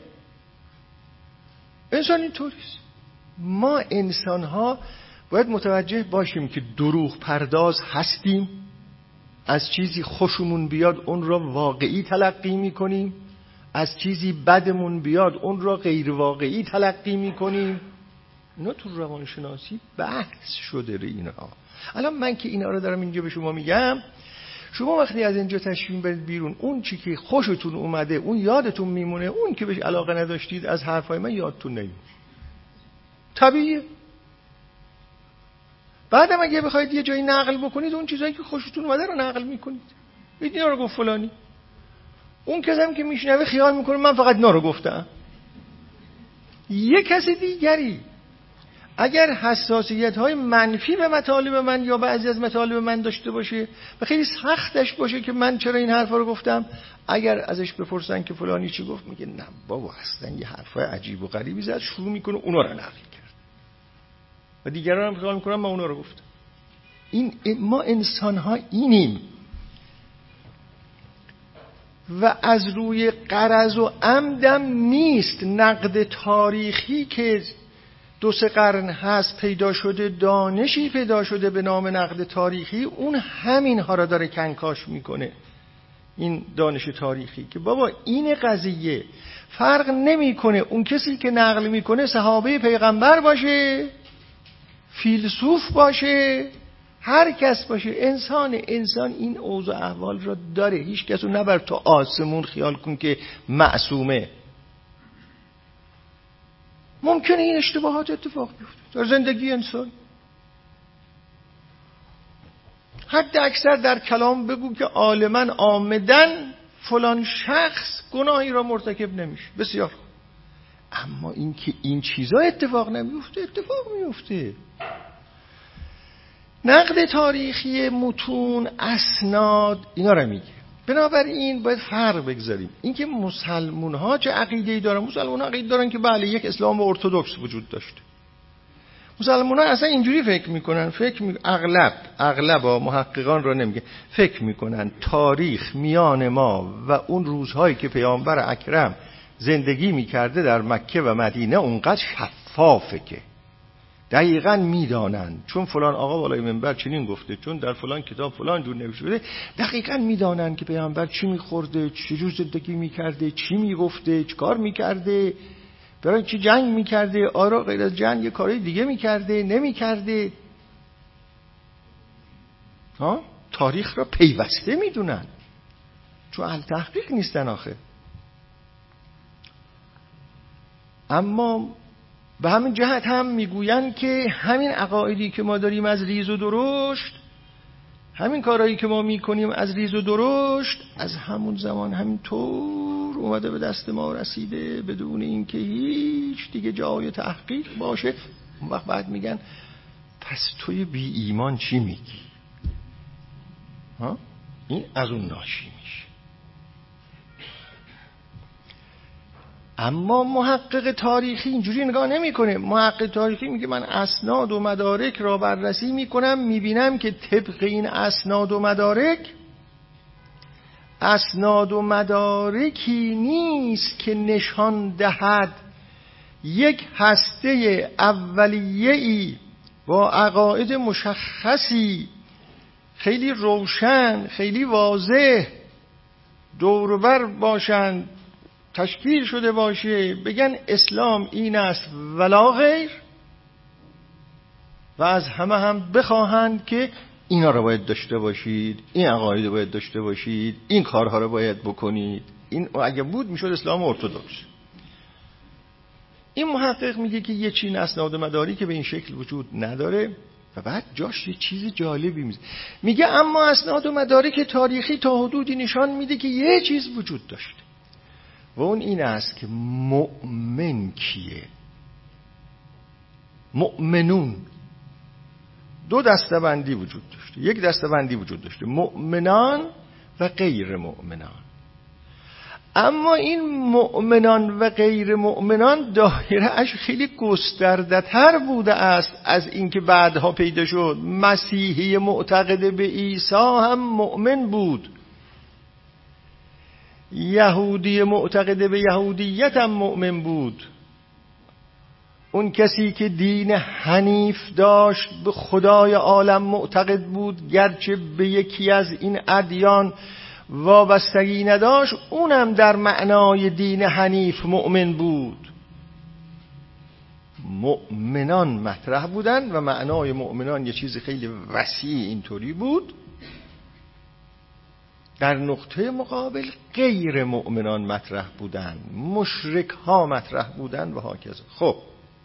انسان اینطوریست. ما انسان ها باید متوجه باشیم که دروغ پرداز هستیم. از چیزی خوشمون بیاد اون را واقعی تلقی میکنیم، از چیزی بدمون بیاد اون را غیر واقعی تلقی میکنیم. اینا تو روانشناسی بحث شده رو اینا. الان من که اینا رو دارم اینجا به شما میگم، شما وقتی از اینجا تشریف برید بیرون، اون چی که خوشتون اومده اون یادتون میمونه، اون که بهش علاقه نداشتید از حرفای من یادتون نمیمونه. طبیعیه. بعدم اگه بخواید یه جایی نقل بکنید، اون چیزایی که خوشتون اومده رو نقل میکنید. اینا رو گفت فلانی. اون کسی هم که میشنوه خیال میکنه من فقط اینا رو گفتم. یه کسی دیگری اگر حساسیت‌های منفی به مطالب من یا بعضی از مطالب من داشته باشه و خیلی سختش باشه که من چرا این حرفا رو گفتم، اگر ازش بپرسن که فلانی چی گفت، میگه نه بابا اصلا یه حرفای عجیب و غریبی زد، شروع میکنه اونا رو نقل کرد و دیگران هم خیال میکنن من اونا رو گفتم. این ما انسان‌ها اینیم و از روی غرض و عمدم نیست. نقد تاریخی که دو سه قرن هست پیدا شده، دانشی پیدا شده به نام نقد تاریخی، اون همین ها را داره کنکاش میکنه. این دانش تاریخی که بابا این قضیه فرق نمیکنه اون کسی که نقل میکنه صحابه پیغمبر باشه، فیلسوف باشه، هر کس باشه، انسان انسان این اوضاع احوال را داره. هیچ کس رو نبر تو آسمون خیال کن که معصومه. ممکنه این اشتباهات اتفاق بیفته در زندگی انسان. حد اکثر در کلام بگو که عالماً عامداً فلان شخص گناهی را مرتکب نمیشه، بسیار خوب. اما این که این چیزا اتفاق نمیفته، اتفاق میفته. نقد تاریخی متون، اسناد اینا رو میگه. بنابراین باید فرق بگذاریم. اینکه مسلمون ها چه عقیده‌ای دارن، مسلمون ها عقیده دارن که بله یک اسلام ارتدوکس وجود داشته. مسلمان ها اصلا اینجوری فکر میکنن، فکر می... اغلب اغلب محققان را نمیگه، فکر میکنن تاریخ میان ما و اون روزهایی که پیامبر اکرم زندگی میکرده در مکه و مدینه اونقدر شفافه که دقیقاً میدانن چون فلان آقا بالای منبر چنین گفته، چون در فلان کتاب فلان جور نوشته شده، دقیقاً میدانن که پیامبر چی میخورده، چجور زندگی میکرده، چی میگفته، چیکار میکرده، برای چی جنگ میکرده، آرا غیر از جنگ یه کاری دیگه میکرده، نمیکرده. ها؟ تاریخ را پیوسته میدونن چون اهل تحقیق نیستن آخه. اما به همین جهت هم میگوین که همین عقایدی که ما داریم از ریز و درشت، همین کارهایی که ما میکنیم از ریز و درشت، از همون زمان همین طور اومده به دست ما رسیده بدون اینکه هیچ دیگه جای تحقیق باشه. اون وقت بعد میگن پس توی بی ایمان چی میگی؟ ها؟ این از اون ناشی میشه. اما محقق تاریخی اینجوری نگاه نمیکنه. محقق تاریخی میگه من اسناد و مدارک را بررسی میکنم، میبینم که طبق این اسناد و مدارک اسناد و مدارکی نیست که نشان دهد یک هسته اولیه‌ای با عقاید مشخصی خیلی روشن، خیلی واضح دور و بر باشند، تشکیل شده باشه، بگن اسلام این است ولا غیر، و از همه هم بخواهند که اینا رو باید داشته باشید، این عقاید رو باید داشته باشید، این کارها رو باید بکنید. این اگه بود میشد اسلام ارتدوکس. این محقق میگه که یه چین اسناد مداری که به این شکل وجود نداره و بعد جاش یه چیز جالبی میزه. میگه اما اسناد و مدارک تاریخی تا حدودی نشان میده که یه چیز وجود داشته و اون این است که مؤمن کیه؟ مؤمنون دو دسته‌بندی وجود داشته. یک دسته‌بندی وجود داشته مؤمنان و غیر مؤمنان. اما این مؤمنان و غیر مؤمنان دایره اش خیلی گسترده تر بوده است از اینکه بعدها پیدا شد. مسیحی معتقد به عیسی هم مؤمن بود، یهودی معتقد به یهودیت هم مؤمن بود، اون کسی که دین حنیف داشت به خدای عالم معتقد بود گرچه به یکی از این ادیان وابستگی نداشت، اونم در معنای دین حنیف مؤمن بود. مؤمنان مطرح بودن و معنای مؤمنان یه چیز خیلی وسیع اینطوری بود. در نقطه مقابل غیر مؤمنان مطرح بودن، مشرک ها مطرح بودن و هاکذا. خب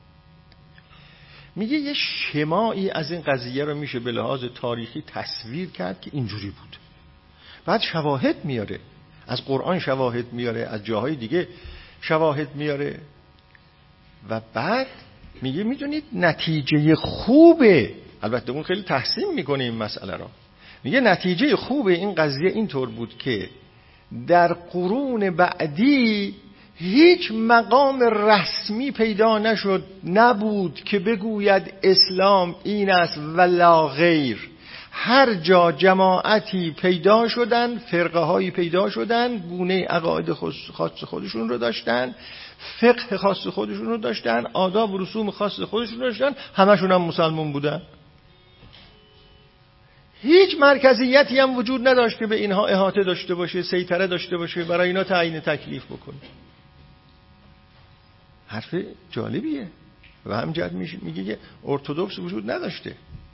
میگه یه شماعی از این قضیه رو میشه به لحاظ تاریخی تصویر کرد که اینجوری بود. بعد شواهد میاره، از قرآن شواهد میاره، از جاهای دیگه شواهد میاره و بعد میگه میدونید نتیجه خوبه، البته اون خیلی تحسین میکنه این مسئله را، میگه نتیجه خوبه این قضیه اینطور بود که در قرون بعدی هیچ مقام رسمی پیدا نشد نبود که بگوید اسلام این است ولا غیر. هر جا جماعتی پیدا شدن، فرقه هایی پیدا شدن، گونه عقاید خاص خودشون رو داشتن، فقه خاص خودشون رو داشتن، آداب و رسوم خاص خودشون رو داشتن، همشون هم مسلمان بودن. هیچ مرکزیتی هم وجود نداشت که به اینها احاطه داشته باشه، سیطره داشته باشه، برای اینا تعیین تکلیف بکنه. حرف جالبیه. و همجد میگه که ارتدوکس وجود نداشته.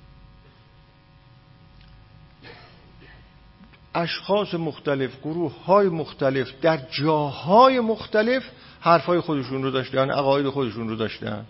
اشخاص مختلف، گروه های مختلف در جاهای مختلف حرفای خودشون رو داشتن، عقاید خودشون رو داشتن.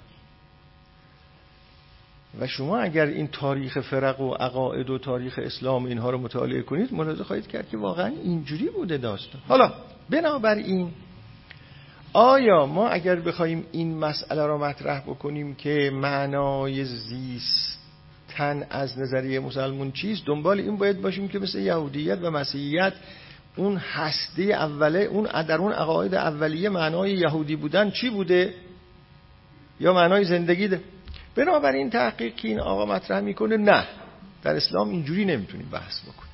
و شما اگر این تاریخ فرق و عقاید و تاریخ اسلام اینها رو مطالعه کنید ملاحظه خواهید کرد که واقعا اینجوری بوده داستان. حالا بنابراین آیا ما اگر بخوایم این مسئله رو مطرح بکنیم که معنای زیستن از نظریه مسلمون چیست، دنبال این باید باشیم که مثل یهودیت و مسیحیت اون هسته اوله، اون در اون عقاید اولیه معنای یهودی بودن چی بوده یا معنای زندگی ده. بنابراین تحقیق که این آقا مطرح میکنه نه، در اسلام اینجوری نمیتونیم بحث بکنیم.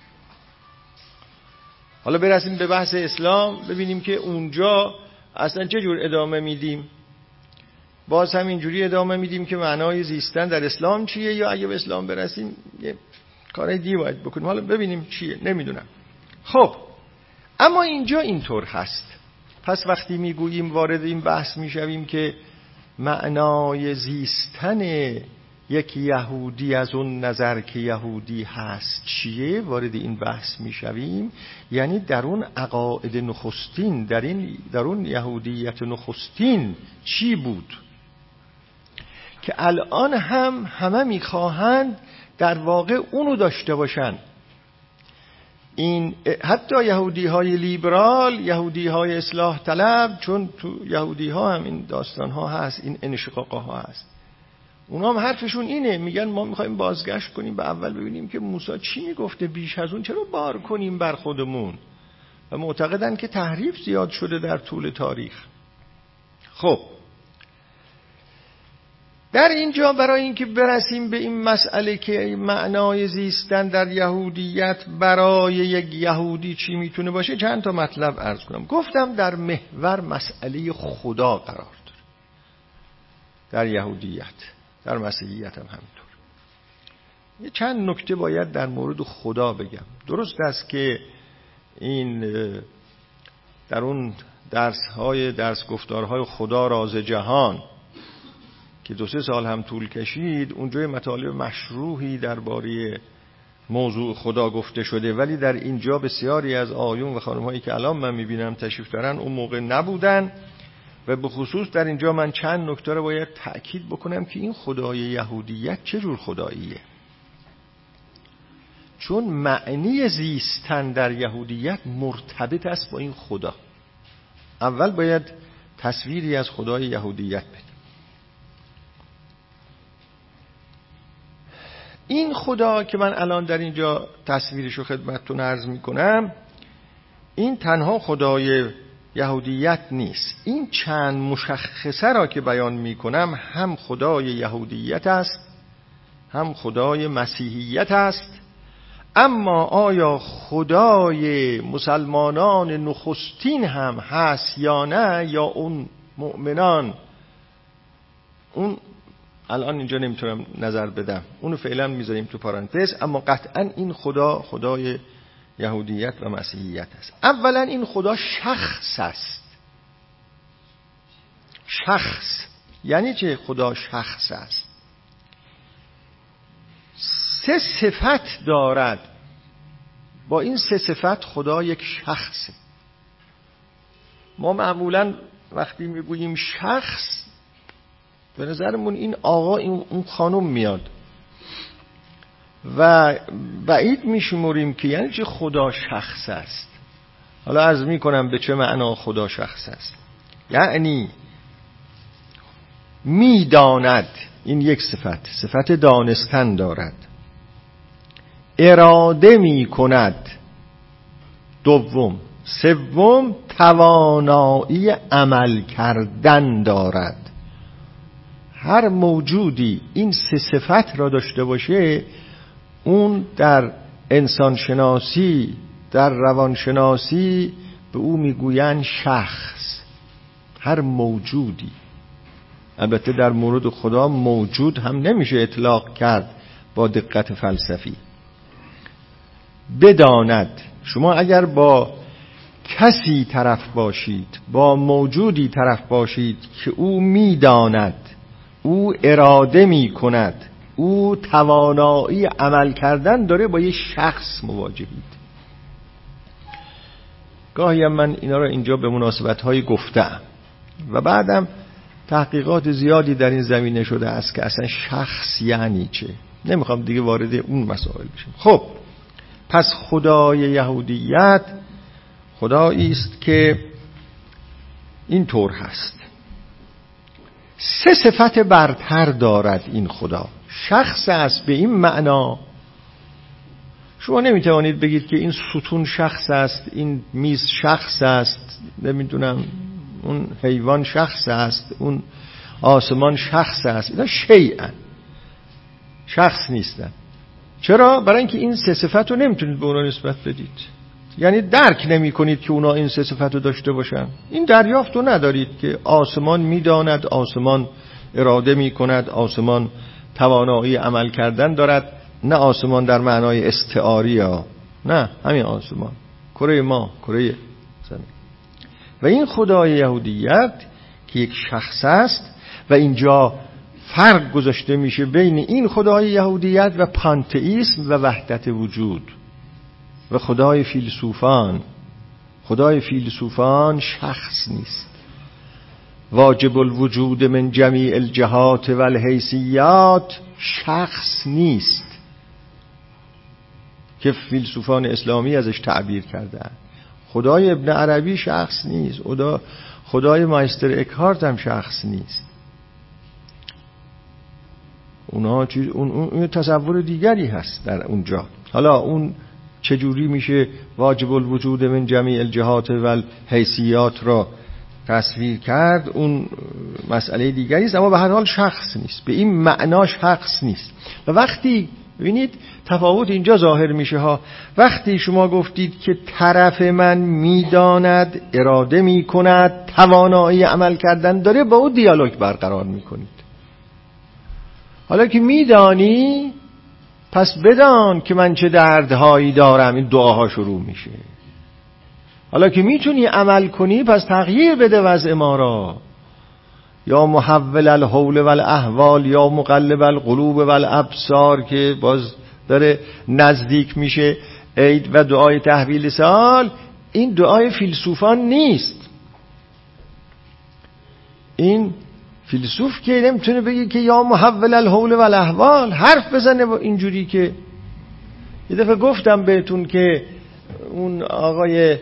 حالا برسیم به بحث اسلام ببینیم که اونجا اصلا چه جور ادامه میدیم. باز هم اینجوری ادامه میدیم که معنای زیستن در اسلام چیه، یا اگه به اسلام برسیم یه کارهای دیگه باید بکنیم. حالا ببینیم چیه، نمیدونم. خب اما اینجا اینطور هست. پس وقتی میگوییم وارد این بحث میشویم که معنای زیستن یک یهودی از اون نظر که یهودی هست چیه، وارد این بحث میشویم، یعنی در اون عقاید نخستین، در این در اون یهودیت نخستین چی بود که الان هم همه میخواهند در واقع اونو داشته باشن. این حتی یهودی های لیبرال، یهودی های اصلاح طلب، چون تو یهودی ها هم این داستان ها هست، این انشقاق ها هست، اونا هم حرفشون اینه، میگن ما میخوایم بازگشت کنیم به اول، ببینیم که موسی چی میگفته، بیش از اون چرا بار کنیم بر خودمون. و معتقدن که تحریف زیاد شده در طول تاریخ. خب در اینجا برای اینکه برسیم به این مسئله که معنای زیستن در یهودیت برای یک یهودی چی میتونه باشه، چند تا مطلب عرض کنم. گفتم در محور مسئله خدا قرار داره در یهودیت، در مسیحیت هم همینطور. یه چند نکته باید در مورد خدا بگم. درست است که این در اون درس های درس گفتارهای خدا راز جهان که دو سه سال هم طول کشید، اونجا مطالب مشروحی درباره موضوع خدا گفته شده، ولی در اینجا بسیاری از آیون و خانم‌هایی که الان من می‌بینم تشریف دارن اون موقع نبودن. و به خصوص در اینجا من چند نکته رو باید تأکید بکنم که این خدای یهودیت چه جور خداییه. چون معنی زیستن در یهودیت مرتبط است با این خدا. اول باید تصویری از خدای یهودیت بدیم. این خدا که من الان در اینجا تصویرشو خدمتتون عرض میکنم، این تنها خدای یهودیت نیست. این چند مشخصه را که بیان میکنم هم خدای یهودیت است هم خدای مسیحیت است. اما آیا خدای مسلمانان نخستین هم هست یا نه، یا اون مؤمنان، اون الان اینجا نمیتونم نظر بدم، اونو فعلا میذاریم تو پارانتز. اما قطعا این خدا خدای یهودیت و مسیحیت است. اولا این خدا شخص است. شخص یعنی چه؟ خدا شخص است، سه صفت دارد. با این سه صفت خدا یک شخصه. ما معمولا وقتی میگوییم شخص به نظرمون این آقا این اون خانم میاد و بعید میشمریم که یعنی چه خدا شخص است. حالا عرض میکنم به چه معنا خدا شخص است. یعنی میداند، این یک صفت، صفت دانستن دارد. اراده میکند، دوم. سوم توانایی عمل کردن دارد. هر موجودی این سه صفت را داشته باشه، اون در انسان شناسی، در روان شناسی به او میگوین شخص. هر موجودی. البته در مورد خدا موجود هم نمیشه اطلاق کرد با دقت فلسفی. بداند. شما اگر با کسی طرف باشید، با موجودی طرف باشید که او میداند، او اراده میکند، او توانایی عمل کردن داره، با یه شخص مواجهید. گاهی هم من اینا رو اینجا به مناسبت‌های گفتم و بعدم تحقیقات زیادی در این زمینه شده است که اصلا شخص یعنی چه. نمیخوام دیگه وارد اون مسائل بشیم. خب پس خدای یهودیت خدایی است که این طور هست، سه صفت برتر دارد این خدا. شخص است به این معنا، شما نمیتوانید بگید که این ستون شخص است، این میز شخص است، نمیدونم اون حیوان شخص است، اون آسمان شخص است. اینا شیئن، شخص نیستن. چرا؟ برای اینکه این سه صفت رو نمیتونید به اونا نسبت بدید. یعنی درک نمی کنید که اونا این سه صفت رو داشته باشن. این دریافت رو ندارید که آسمان میداند، آسمان اراده می کند، آسمان توانایی عمل کردن دارد. نه آسمان در معنای استعاری ها، نه همین آسمان، کره ما، کره زمین. و این خدای یهودیت که یک شخص است و اینجا فرق گذاشته میشه بین این خدای یهودیت و پانتئیسم و وحدت وجود و خدای فیلسوفان. خدای فیلسوفان شخص نیست، واجب الوجود من جمیع الجهات و الحیثیات شخص نیست که فیلسوفان اسلامی ازش تعبیر کردن. خدای ابن عربی شخص نیست، خدا خدای مایستر اکهارت هم شخص نیست. اونا چیز اون, اون تصور دیگری هست در اونجا. حالا اون چجوری میشه واجب الوجود من جمیع الجهات و الحیثیات را تصویر کرد، اون مسئله دیگری است، اما به هر حال شخص نیست، به این معنا شخص نیست. و وقتی ببینید تفاوت اینجا ظاهر میشه ها، وقتی شما گفتید که طرف من میداند، اراده میکند، توانایی عمل کردن داره، با او دیالوگ برقرار میکنید. حالا که میدانی پس بدان که من چه دردهایی دارم، این دعاها شروع میشه. حالا که میتونی عمل کنی پس تغییر بده وضع ما را. یا محول الحول والاحوال یا مقلب القلوب والابصار که باز داره نزدیک میشه عید و دعای تحویل سال. این دعای فیلسوفان نیست. این فیلسوف که نمیتونه بگه که یا محول الحول والاحوال، حرف بزنه با اینجوری. که یه دفعه گفتم بهتون که اون آقای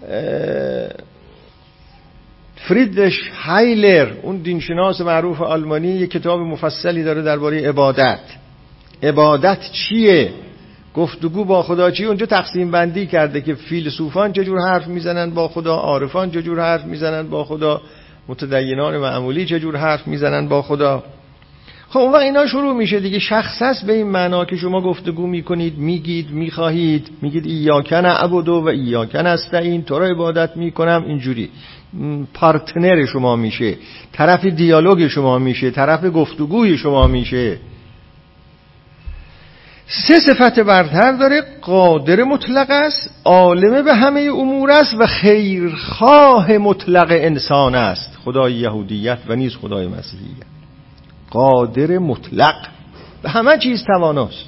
فریدریش هایلر، اون دینشناس معروف آلمانی، یک کتاب مفصلی داره درباره عبادت. عبادت چیه؟ گفتگو با خدا چیه؟ اونجا تقسیم بندی کرده که فیلسوفان چجور حرف میزنن با خدا، عارفان چجور حرف میزنن با خدا، متدینان معمولی چجور حرف میزنن با خدا. خب اون وقت اینا شروع میشه دیگه. شخص است به این معنا که شما گفتگو میکنید، میگید، میخواهید، میگید ایاک نعبد و ایاک نستعین، تو را عبادت میکنم، اینجوری پارتنر شما میشه، طرف دیالوگ شما میشه، طرف گفتگوی شما میشه. سه صفت برتر داره: قادر مطلق است، عالم به همه امور است و خیرخواه مطلق انسان است. خدای یهودیت و نیز خدای مسیحیت. قادر مطلق، به همه چیز تواناست.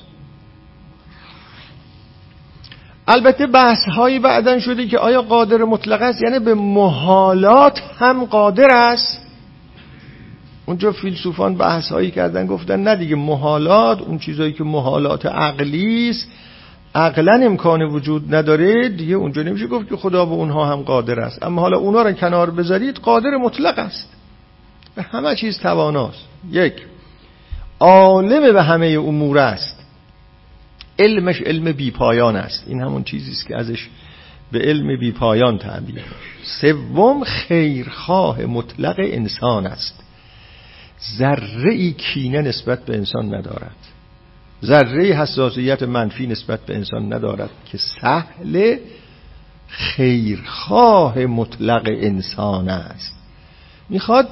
البته بحث هایی بعدن شده که آیا قادر مطلق است یعنی به محالات هم قادر است. اونجا فیلسوفان بحث هایی کردن، گفتن نه دیگه، محالات، اون چیزایی که محالات عقلی است، عقلا امکان وجود نداره دیگه، اونجا نمیشه گفت که خدا به اونها هم قادر است. اما حالا اونا رو کنار بذارید، قادر مطلق است، به همه چیز تواناست. یک، عالم به همه امور است، علمش علم بی پایان است. این همون چیزی است که ازش به علم بی پایان تعبیر میشه. سوم، خیرخواه مطلق انسان است، ذره ای کینه نسبت به انسان ندارد، ذره حساسیت منفی نسبت به انسان ندارد، که سهل خیرخواه مطلق انسان است. میخواد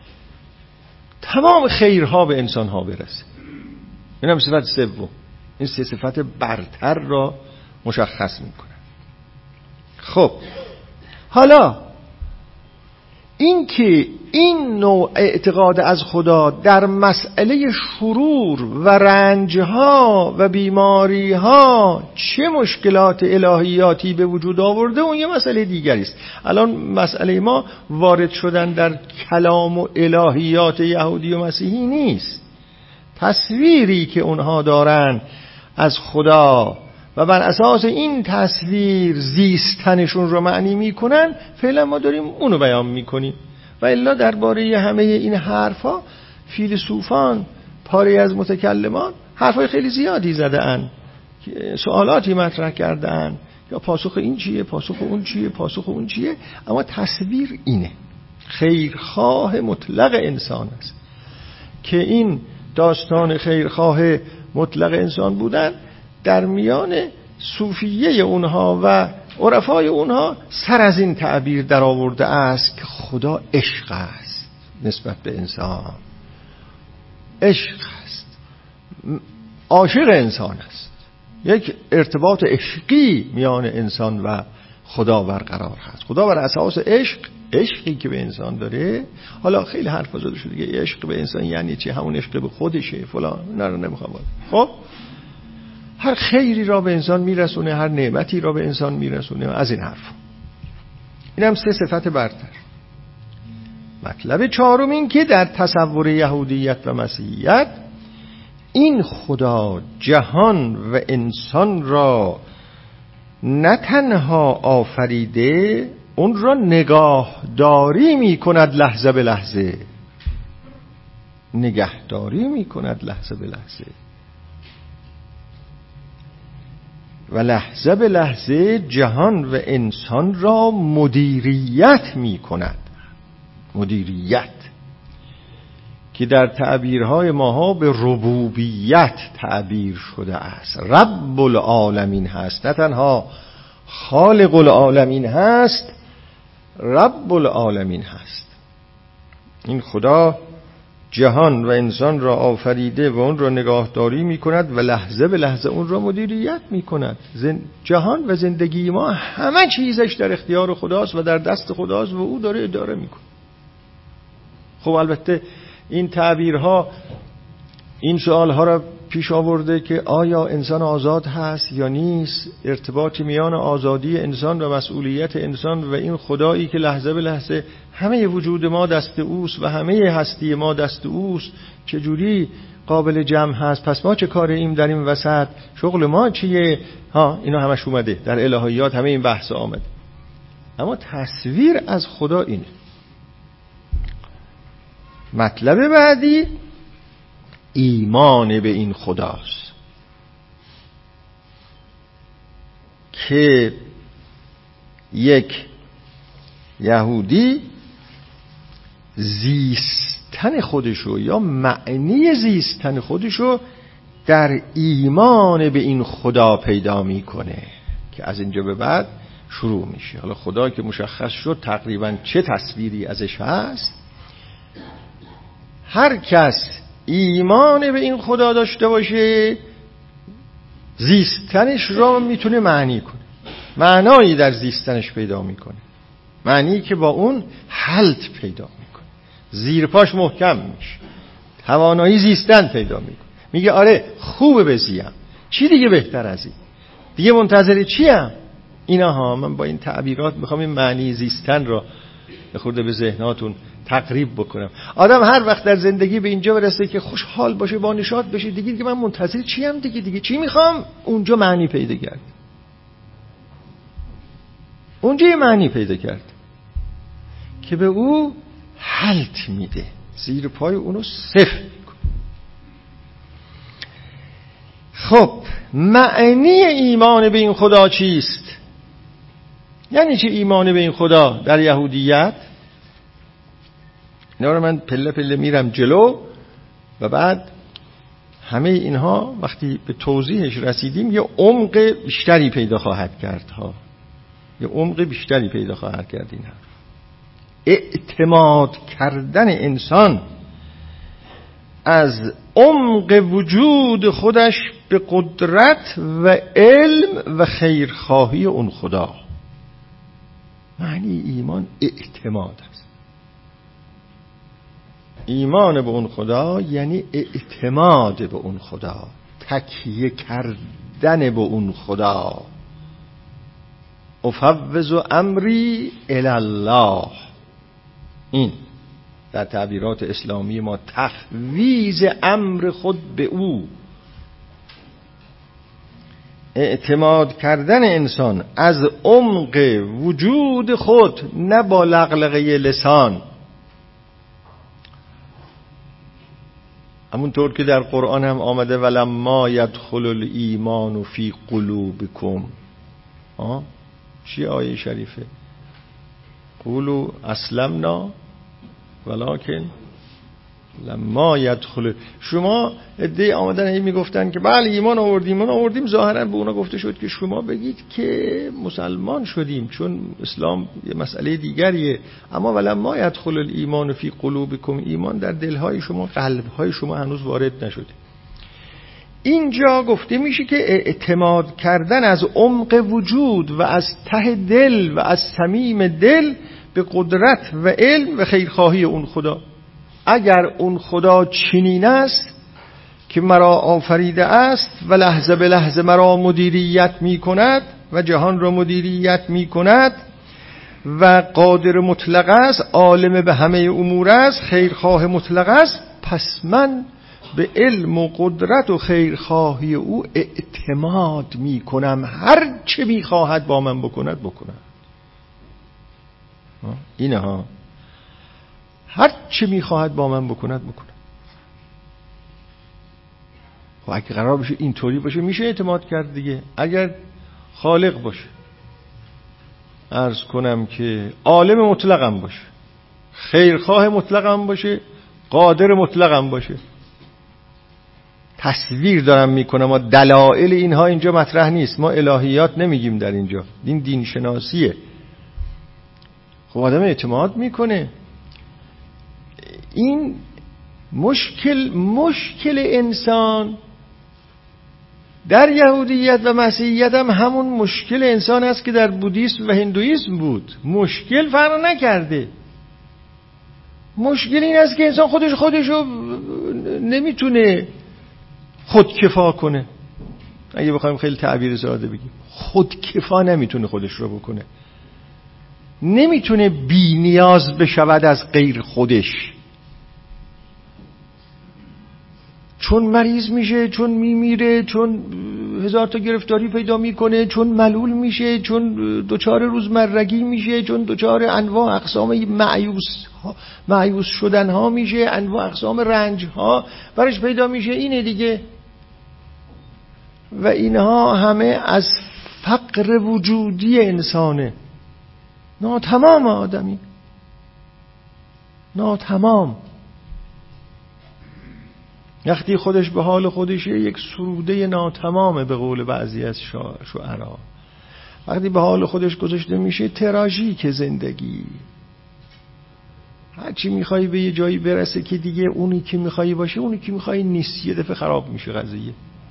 تمام خیرها به انسانها برسه. این هم صفت سوم. این سه صفت برتر را مشخص میکنن. خب حالا این که این نوع اعتقاد از خدا در مسئله شرور و رنجها و بیماریها چه مشکلات الهیاتی به وجود آورده اون یه مسئله دیگری است. الان مسئله ما وارد شدن در کلام و الهیات یهودی و مسیحی نیست. تصویری که اونها دارن از خدا و بر اساس این تصویر زیستنشون رو معنی میکنن، فعلا ما داریم اونو بیان میکنیم. و الا درباره همه این حرفا فیلسوفان، پاره از متکلمان حرفای خیلی زیادی زدن، سوالاتی مطرح کردن، یا پاسخ این چیه، پاسخ اون چیه، پاسخ اون چیه. اما تصویر اینه، خیرخواه مطلق انسان است که این داستان خیرخواه مطلق انسان بودن در میان صوفیه اونها و عرفای اونها سر از این تعبیر در آورده است که خدا عشق است نسبت به انسان، عشق است، عاشق انسان است، یک ارتباط عشقی میان انسان و خدا برقرار هست. خدا بر اساس عشق، عشقی که به انسان داره، حالا خیلی حرف زده شده دیگه، عشق به انسان یعنی چی، همون عشق به خودشه فلان، نه رو نمیخوام. خب هر خیری را به انسان میرسونه، هر نعمتی را به انسان میرسونه، از این حرف. این هم سه صفت برتر. مطلب چهارم این که در تصور یهودیت و مسیحیت این خدا جهان و انسان را نه تنها آفریده، اون را نگاهداری می کند لحظه به لحظه، نگهداری می کند لحظه به لحظه و لحظه به لحظه جهان و انسان را مدیریت می کند. مدیریت که در تعبیرهای ماها به ربوبیت تعبیر شده است. رب العالمین هست، نه تنها خالق العالمین هست، رب العالمین هست. این خدا جهان و انسان را آفریده و اون را نگاهداری می کند و لحظه به لحظه اون را مدیریت می کند. زن... جهان و زندگی ما همه چیزش در اختیار خداست و در دست خداست و او داره اداره می کنه. خب البته این تعبیرها این سوالها را پیش آورده که آیا انسان آزاد هست یا نیست، ارتباط میان آزادی انسان و مسئولیت انسان و این خدایی که لحظه به لحظه همه وجود ما دست اوست و همه هستی ما دست اوست چجوری قابل جمع هست، پس ما چه کاریم در این وسط، شغل ما چیه؟ ها اینا همش اومده در الهیات، همه این بحث آمده. اما تصویر از خدا اینه. مطلب بعدی ایمان به این خداست که یک یهودی زیستن خودشو یا معنی زیستن خودشو در ایمان به این خدا پیدا میکنه که از اینجا به بعد شروع میشه. حالا خدا که مشخص شد تقریبا چه تصویری ازش هست، هر کس ایمان به این خدا داشته باشه زیستنش را میتونه معنی کنه، معنایی در زیستنش پیدا میکنه، معنی که با اون حلت پیدا میکنه، زیر پاش محکم میشه، توانایی زیستن پیدا میکنه. میگه آره خوبه بزیم، چی دیگه بهتر از این، دیگه منتظر چیم؟ اینا ها من با این تعبیرات میخوام این معنی زیستن را خورده به ذهناتون تقریب بکنم. آدم هر وقت در زندگی به اینجا برسه که خوشحال باشه، با نشاط بشه، دیگه دیگه من منتظر چیم، دیگه دیگه چی میخوام؟ اونجا معنی پیدا کرد، اونجا یه معنی پیدا کرد که به او حلت میده، زیر پای اونو صفر میکنه. خب معنی ایمان به این خدا چیست؟ یعنی چه ایمان به این خدا در یهودیت؟ اینا رو من پله پله میرم جلو و بعد همه اینها وقتی به توضیحش رسیدیم یه عمق بیشتری پیدا خواهد کرد ها، یه عمق بیشتری پیدا خواهد کرد. این حرف اعتماد کردن انسان از عمق وجود خودش به قدرت و علم و خیرخواهی اون خدا. معنی ایمان اعتماد است. ایمان به اون خدا یعنی اعتماد به اون خدا، تکیه کردن به اون خدا. افوض امری الی الله، این در تعبیرات اسلامی ما تفویض امر خود به او. اعتماد کردن انسان از عمق وجود خود، نه با لغلقه لسان. همونطور که در قرآن هم آمده ولما یدخل الایمان فی قلوبکم. آه چی آیه شریفه؟ قولوا اسلمنا ولکن لما یدخل. شما عده‌ای آمدن هی میگفتن که بله ایمان آوردیم ایمان آوردیم، ظاهرا به اونا گفته شد که شما بگید که مسلمان شدیم، چون اسلام یه مسئله دیگریه. اما ولما یدخل الایمان فی قلوبکم، ایمان در دلهای شما، قلبهای شما هنوز وارد نشده. اینجا گفته میشه که اعتماد کردن از عمق وجود و از ته دل و از صمیم دل به قدرت و علم و خیرخواهی اون خدا. اگر اون خدا چنین است که مرا آفریده است و لحظه به لحظه مرا مدیریت می کند و جهان را مدیریت می کند و قادر مطلق است، عالم به همه امور است، خیرخواه مطلق است، پس من به علم و قدرت و خیرخواهی او اعتماد می کنم، هر چه می خواهد با من بکند بکند. اینه ها، هر چه می خواهد با من بکند بکند. خب اگه قرار بشه اینطوری باشه میشه اعتماد کرد دیگه. اگر خالق باشه، عرض کنم که عالم مطلقم باشه، خیرخواه مطلقم باشه، قادر مطلقم باشه. تصویر دارم میکنم و دلایل اینها اینجا مطرح نیست، ما الهیات نمیگیم در اینجا، این دین شناسیه. خب آدم اعتماد میکنه. این مشکل مشکل انسان در یهودیت و مسیحیت هم همون مشکل انسان است که در بودیسم و هندویسم بود. مشکل فرق نکرده. مشکل این است که انسان خودش خودشو نمیتونه خودکفا کنه. اگه بخوایم خیلی تعبیر ساده بگیم، خودکفا نمیتونه خودش رو بکنه. نمیتونه بی نیاز بشود از غیر خودش. چون مریض میشه، چون میمیره، چون هزار تا گرفتاری پیدا میکنه، چون ملول میشه، چون دوچار روزمرگی میشه، چون دوچار انواع اقسام مایوس مایوس شدن ها میشه، انواع اقسام رنج ها برش پیدا میشه. اینه دیگه. و اینها همه از فقر وجودی انسانه. ناتمام آدمی، ناتمام. وقتی خودش به حال خودشه یک سروده ناتمامه به قول بعضی از شعرا. وقتی به حال خودش گذاشته میشه تراژیک زندگی. هرچی میخوایی به یه جایی برسه که دیگه اونی که میخوایی باشه اونی که میخوایی نیست، یه دفعه خراب میشه قضیه.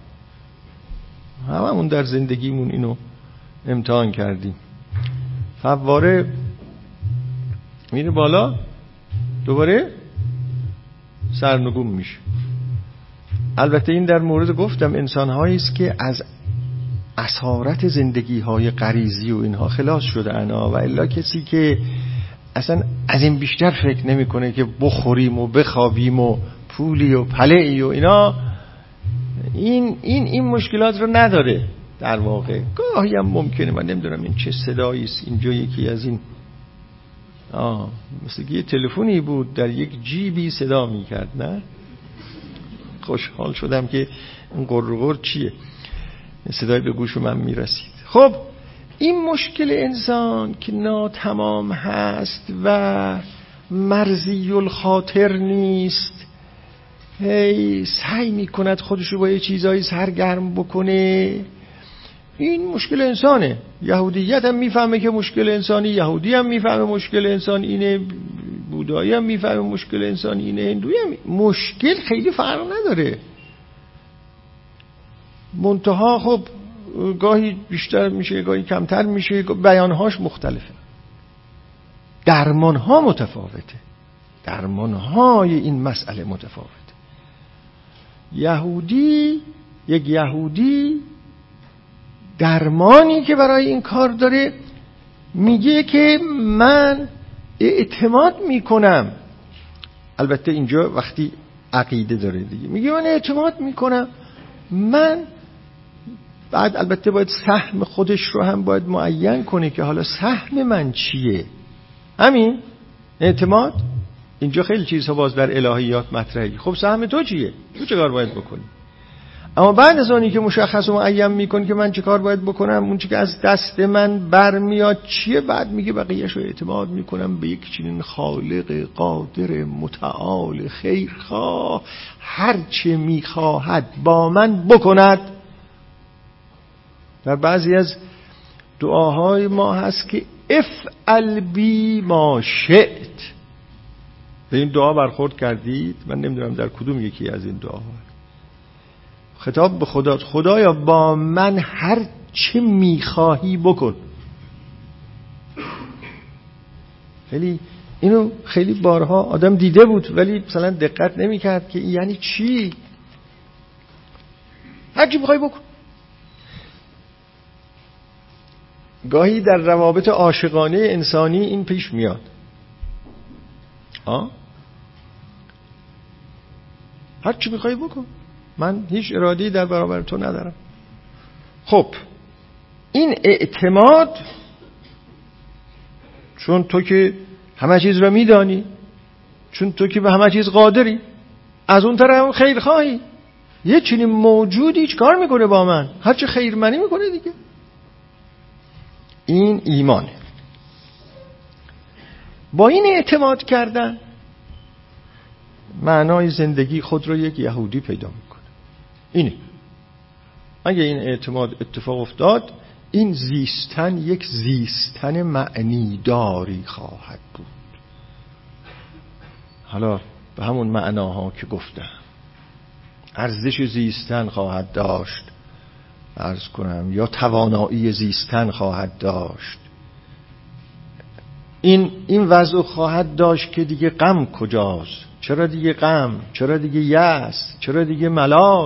هممون در زندگیمون اینو امتحان کردیم. فواره میره بالا، دوباره سرنگون میشه. البته این در مورد گفتم انسان‌هایی است که از اسارت زندگی‌های غریزی و اینها خلاص شده انا، و الا کسی که اصلا از این بیشتر فکر نمی‌کنه که بخوریم و بخوابیم و پولی و پله‌ای و اینا، این این این مشکلات رو نداره. در واقع گاهی هم ممکنه، من نمیدونم این چه صدایی است اینجا، یکی از این آه مثل یه تلفنی بود در یک جیبی صدا می‌کرد. نه خوشحال شدم که این قرقر چیه، صدای به گوش من میرسید. خب این مشکل انسان که ناتمام هست و مرضی الخاطر نیست، هی سعی میکند خودشو با یه چیزایی سرگرم بکنه، این مشکل انسانه. یهودیت هم میفهمه که مشکل انسانی، یهودی هم میفهمه مشکل انسان اینه، بودایی هم میفهمه مشکل انسانی اینه، هندویی هم مشکل خیلی فرق نداره. منتها خب گاهی بیشتر میشه گاهی کمتر میشه، بیانهاش مختلفه، درمانها متفاوته، درمانهای این مسئله متفاوته. یهودی یک یهودی درمانی که برای این کار داره میگه که من اعتماد میکنم، البته اینجا وقتی عقیده داره دیگه، میگه من اعتماد میکنم، من بعد البته باید سهم خودش رو هم باید معین کنه که حالا سهم من چیه. همین اعتماد اینجا خیلی چیزها باز در الهیات مطرحه. خب سهم تو چیه؟ تو چه کار باید بکنی؟ اما بعد از آنی که مشخص و معین میکنه که من چه کار باید بکنم، اون چی که از دست من برمیاد چیه، بعد میگه بقیه‌اش رو اعتماد میکنم به یک چنین خالق قادر متعال خیرخواه، هر چه میخواهد با من بکند. در بعضی از دعاهای ما هست که افعل بی ما شئت. به این دعا برخورد کردید؟ من نمیدونم در کدوم یکی از این دعاها. خطاب به خدا، خدایا با من هر چه میخواهی بکن. خیلی اینو خیلی بارها آدم دیده بود ولی مثلا دقت نمیکرد که یعنی چی. هر چی میخوای بکن. گاهی در روابط عاشقانه انسانی این پیش میاد. آه؟ هر چی میخوای بکن، من هیچ اراده‌ای در برابر تو ندارم. خب این اعتماد، چون تو که همه چیز را میدانی، چون تو که به همه چیز قادری، از اون طرف هم خیر خواهی، یه چنین موجودی چه کار میکنه با من؟ هر چه خیر منی میکنه دیگه. این ایمانه. با این اعتماد کردن معنای زندگی خود رو یک یهودی پیدا میکنه. اینه. اگه این اعتماد اتفاق افتاد، این زیستن یک زیستن معنیداری خواهد بود. حالا به همون معناها که گفتم، ارزش زیستن خواهد داشت، عرض کنم، یا توانایی زیستن خواهد داشت. این این وضع خواهد داشت که دیگه غم کجاست؟ چرا دیگه غم؟ چرا دیگه یأس؟ چرا دیگه ملال؟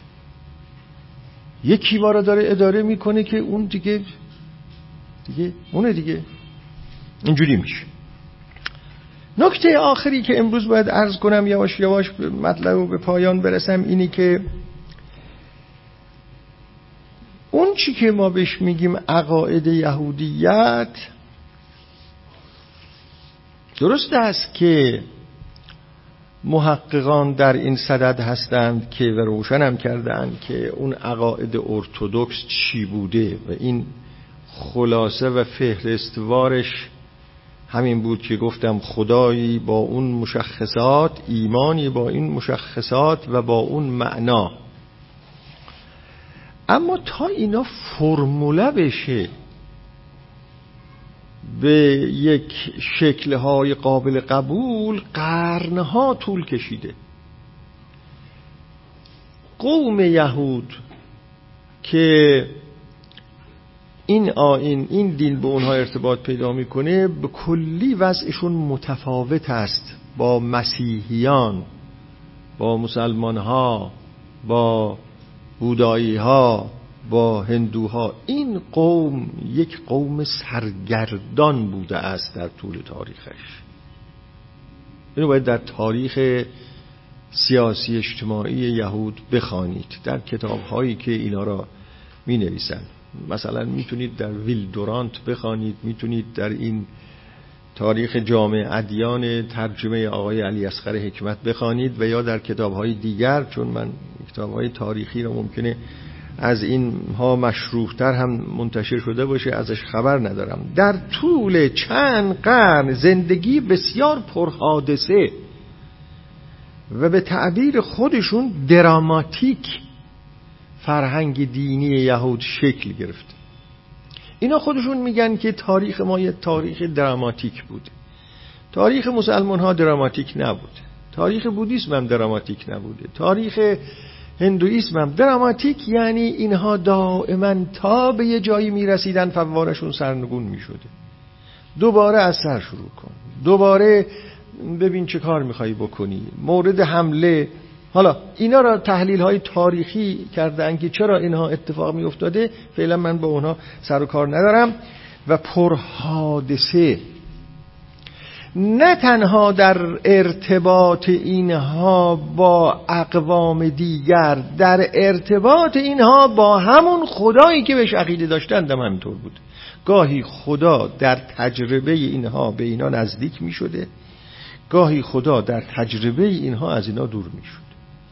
یکی ما رو داره اداره میکنه که اون دیگه دیگه اونه دیگه. اینجوری میشه. نکته آخری که امروز باید عرض کنم، یواش یواش مطلب رو به پایان برسم، اینی که اون چی که ما بهش میگیم عقاید یهودیت، درست است که محققان در این صدد هستند که و روشن هم کردند که اون عقاید ارتدوکس چی بوده و این خلاصه و فهرستوارش همین بود که گفتم خدایی با اون مشخصات، ایمانی با این مشخصات و با اون معنا. اما تا اینا فرموله بشه، به یک شکل‌های قابل قبول، قرنها طول کشیده. قوم یهود که این آیین، این دین به اونها ارتباط پیدا میکنه، به کلی وضعشون متفاوت است با مسیحیان، با مسلمانها، با بودایی‌ها، با هندوها. این قوم یک قوم سرگردان بوده است در طول تاریخش. اینو باید در تاریخ سیاسی اجتماعی یهود بخوانید، در کتاب‌هایی که اینا را می‌نویسن. مثلا میتونید در ویل دورانت بخوانید، میتونید در این تاریخ جامع ادیان ترجمه آقای علی اصغر حکمت بخوانید و یا در کتاب‌های دیگر، چون من کتاب‌های تاریخی را ممکنه از اینها مشروح‌تر هم منتشر شده باشه ازش خبر ندارم. در طول چند قرن زندگی بسیار پرحادثه و به تعبیر خودشون دراماتیک فرهنگ دینی یهود شکل گرفت. اینا خودشون میگن که تاریخ ما یه تاریخ دراماتیک بود. تاریخ مسلمان ها دراماتیک نبود، تاریخ بودیسم هم دراماتیک نبوده، تاریخ هندویسم هم دراماتیک، یعنی اینها دائما تا به یه جایی میرسیدن فوارشون سرنگون میشده. دوباره از سر شروع کن، دوباره ببین چه کار میخوایی بکنی، مورد حمله. حالا اینا را تحلیل های تاریخی کردن که چرا اینها اتفاق میافتاده، فعلا من با اونها سر و کار ندارم. و پرحادثه نه تنها در ارتباط اینها با اقوام دیگر، در ارتباط اینها با همون خدایی که بهش عقیده داشتن هم همینطور بود. گاهی خدا در تجربه اینها به اینا نزدیک می شده، گاهی خدا در تجربه اینها از اینا دور می شد.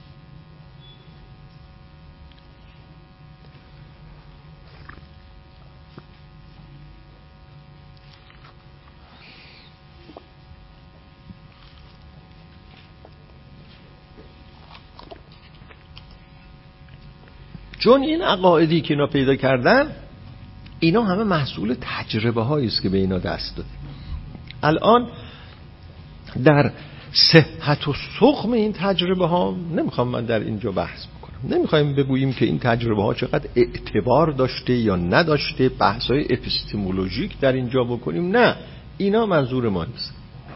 چون این عقایدی که اینا پیدا کردن، اینا همه محصول تجربه هایی است که به اینا دست داده. الان در صحت و سقم این تجربه ها نمیخوام من در اینجا بحث بکنم، نمیخوایم بگوییم که این تجربه ها چقدر اعتبار داشته یا نداشته، بحث های اپیستمولوژیک در اینجا بکنیم، نه، اینا منظور ما نیست.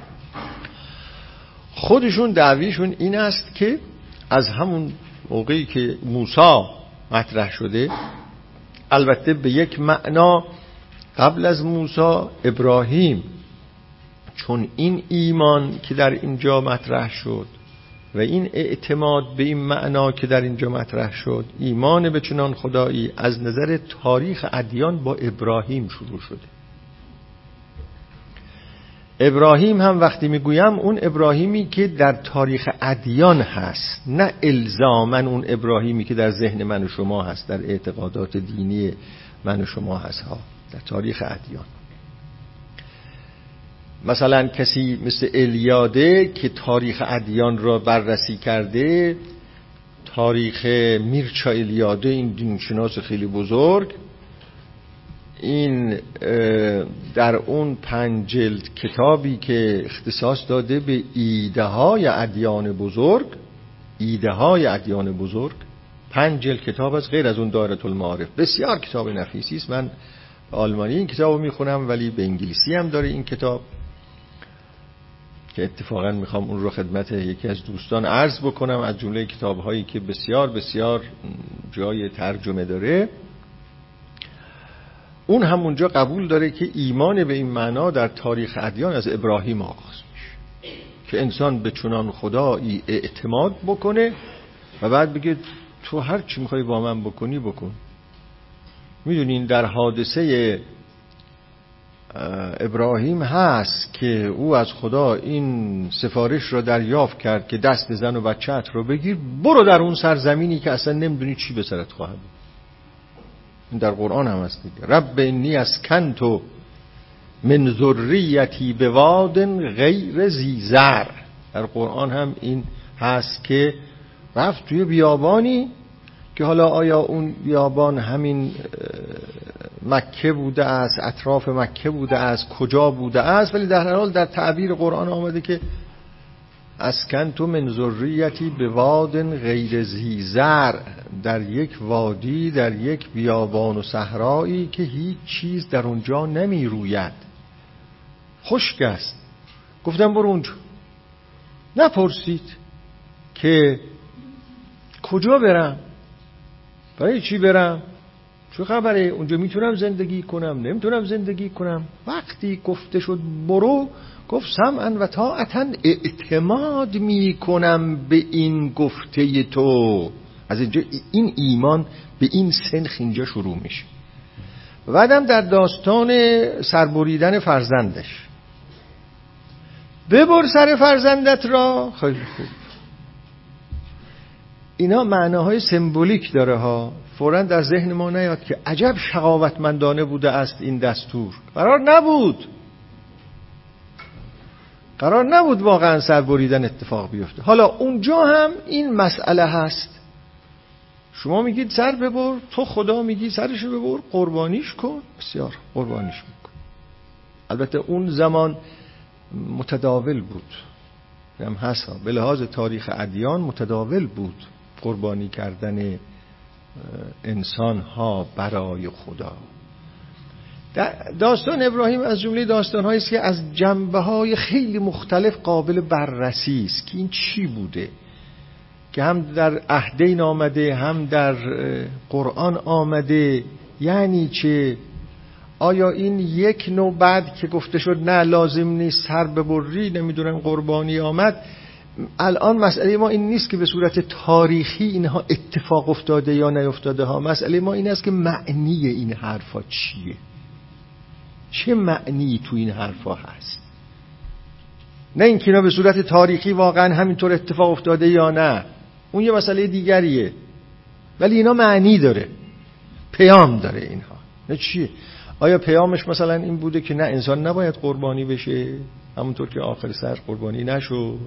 خودشون دعویشون این است که از همون موقعی که موسی مطرح شده، البته به یک معنا قبل از موسی ابراهیم، چون این ایمان که در اینجا مطرح شد و این اعتماد به این معنا که در اینجا مطرح شد، ایمان به چنان خدایی از نظر تاریخ ادیان با ابراهیم شروع شده. ابراهیم هم وقتی میگویم اون ابراهیمی که در تاریخ ادیان هست، نه الزاماً اون ابراهیمی که در ذهن من و شما هست، در اعتقادات دینی من و شما هست ها، در تاریخ ادیان. مثلا کسی مثل الیاده که تاریخ ادیان را بررسی کرده، تاریخ میرچا الیاده، این دینشناس خیلی بزرگ، این در اون پنج جلد کتابی که اختصاص داده به ایده های ادیان بزرگ، ایده های ادیان بزرگ، پنج جلد کتاب از غیر از اون دایره المعارف، بسیار کتاب نفیسی است. من آلمانی این کتابو میخونم ولی به انگلیسی هم داره این کتاب، که اتفاقا میخوام اون رو خدمت یکی از دوستان عرض بکنم، از جمله کتاب‌هایی که بسیار بسیار جای ترجمه داره. اون همونجا قبول داره که ایمان به این معنا در تاریخ ادیان از ابراهیم آغاز میشه، که انسان به چنان خدایی اعتماد بکنه و بعد بگه تو هر چی میخوای با من بکنی بکن. میدونین در حادثه ابراهیم هست که او از خدا این سفارش را دریافت کرد که دست زن و بچه‌ت رو بگیر، برو در اون سرزمینی که اصلا نمیدونی چی به سرت خواهد بود. این در قرآن هم هست دیگه. رب انی اسکنت من ذریتی بواد غیر ذی زرع، در قرآن هم این هست که رفت توی بیابانی که حالا آیا اون بیابان همین مکه بوده است، اطراف مکه بوده است، کجا بوده است، ولی در هر حال در تعبیر قرآن آمده که اسکنت من ذریتی بواد غیر ذی زرع، در یک وادی، در یک بیابان و صحرایی که هیچ چیز در اونجا نمی روید، خشک است. گفتم برو اونجا. نپرسید که کجا برم، برای چی برم، چه خبره، اونجا میتونم زندگی کنم، نمیتونم زندگی کنم. وقتی گفته شد برو، گفت سمعا و طاعتا، اعتماد میکنم به این گفته تو. از اینجا این ایمان به این سنخ اینجا شروع میشه. بعدم در داستان سربریدن فرزندش، ببر سر فرزندت را. خیلی خوب، اینا معناهای سمبولیک داره ها، فوراً در ذهن ما نیاد که عجب شقاوتمندانه بوده است این دستور. قرار نبود قرار نبود واقعا سربریدن اتفاق بیفته. حالا اونجا هم این مسئله هست، شما میگید سر ببر، تو خدا میگی سرشو ببر، قربانیش کن. بسیار قربانیش میکن. البته اون زمان متداول بود، هم هست به لحاظ تاریخ ادیان متداول بود قربانی کردن انسان ها برای خدا. داستان ابراهیم از جمله داستان‌هایی است که از جنبه‌های خیلی مختلف قابل بررسی است که این چی بوده، که هم در عهدین آمده هم در قرآن آمده. یعنی چه؟ آیا این یک نوع بعد که گفته شد نه لازم نیست سر ببری نمیدونم قربانی آمد، الان مسئله ما این نیست که به صورت تاریخی اینها اتفاق افتاده یا نیفتاده ها. مسئله ما این است که معنی این حرفا چیه، چه معنی تو این حرفا هست، نه اینکه اینا به صورت تاریخی واقعا همینطور اتفاق افتاده یا نه، اون یه مسئله دیگریه. ولی اینا معنی داره، پیام داره اینها. نه چیه؟ آیا پیامش مثلا این بوده که نه انسان نباید قربانی بشه همونطور که آخر سر قربانی نشد؟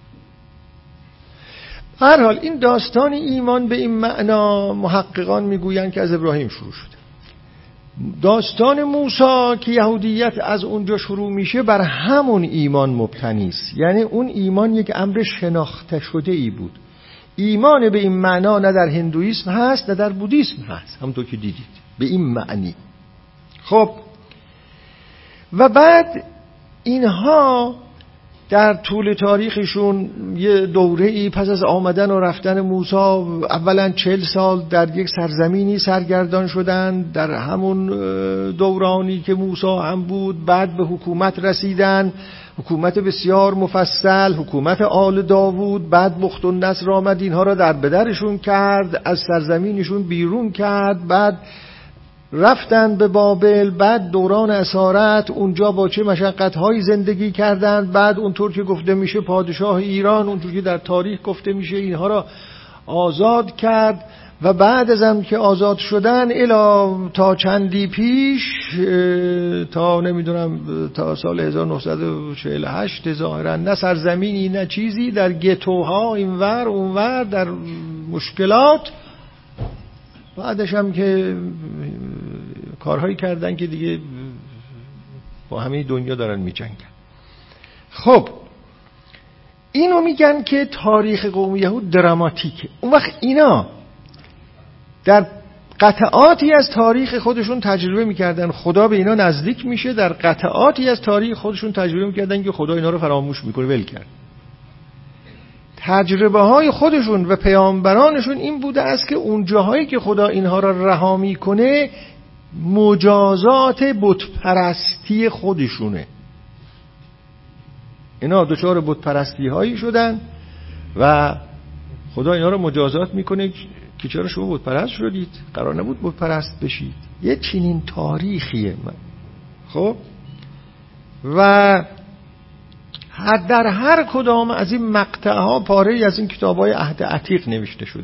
هر حال این داستان ایمان به این معنا محققان میگویند که از ابراهیم شروع شده. داستان موسی که یهودیت از اونجا شروع میشه بر همون ایمان مبتنی است. یعنی اون ایمان یک امر شناخته شده ای بود. ایمان به این معنا نه در هندویسم هست نه در بودیسم هست، همونطور که دیدید به این معنی. خب و بعد اینها در طول تاریخشون یه دوره‌ای پس از آمدن و رفتن موسی اولا چهل سال در یک سرزمینی سرگردان شدن، در همون دورانی که موسی هم بود بعد به حکومت رسیدن، حکومت بسیار مفصل، حکومت آل داوود. بعد بختالنصر آمد اینها را در بدرشون کرد، از سرزمینشون بیرون کرد، بعد رفتن به بابل، بعد دوران اسارت اونجا با چه مشقت‌هایی زندگی کردند. بعد اونطور که گفته میشه پادشاه ایران اونطور که در تاریخ گفته میشه اینها را آزاد کرد و بعد از هم که آزاد شدن الی تا چندی پیش تا نمیدونم تا سال هزار و نهصد و چهل و هشت ظاهرا نه سرزمینی نه چیزی، در گتوها اینور اونور در مشکلات. بعدش هم که کارهایی کردن که دیگه با همه دنیا دارن می جنگن. خب اینو میگن که تاریخ قوم یهود دراماتیکه. اون وقت اینا در قطعاتی از تاریخ خودشون تجربه میکردن خدا به اینا نزدیک میشه، در قطعاتی از تاریخ خودشون تجربه میکردن که خدا اینا رو فراموش میکنه، ول کرد. تجربه های خودشون و پیامبرانشون این بوده است که اون جاهایی که خدا اینها را رها میکنه مجازات بت پرستی خودشونه. اینا دچار بت پرستی هایی شدن و خدا اینا را مجازات میکنه که چرا شما بت پرست شدید، قرار نبود بت پرست بشید. یه چنین تاریخیه من. خب و در هر کدام از این مقطعها پاره از این کتاب‌های عهد عتیق نوشته شده.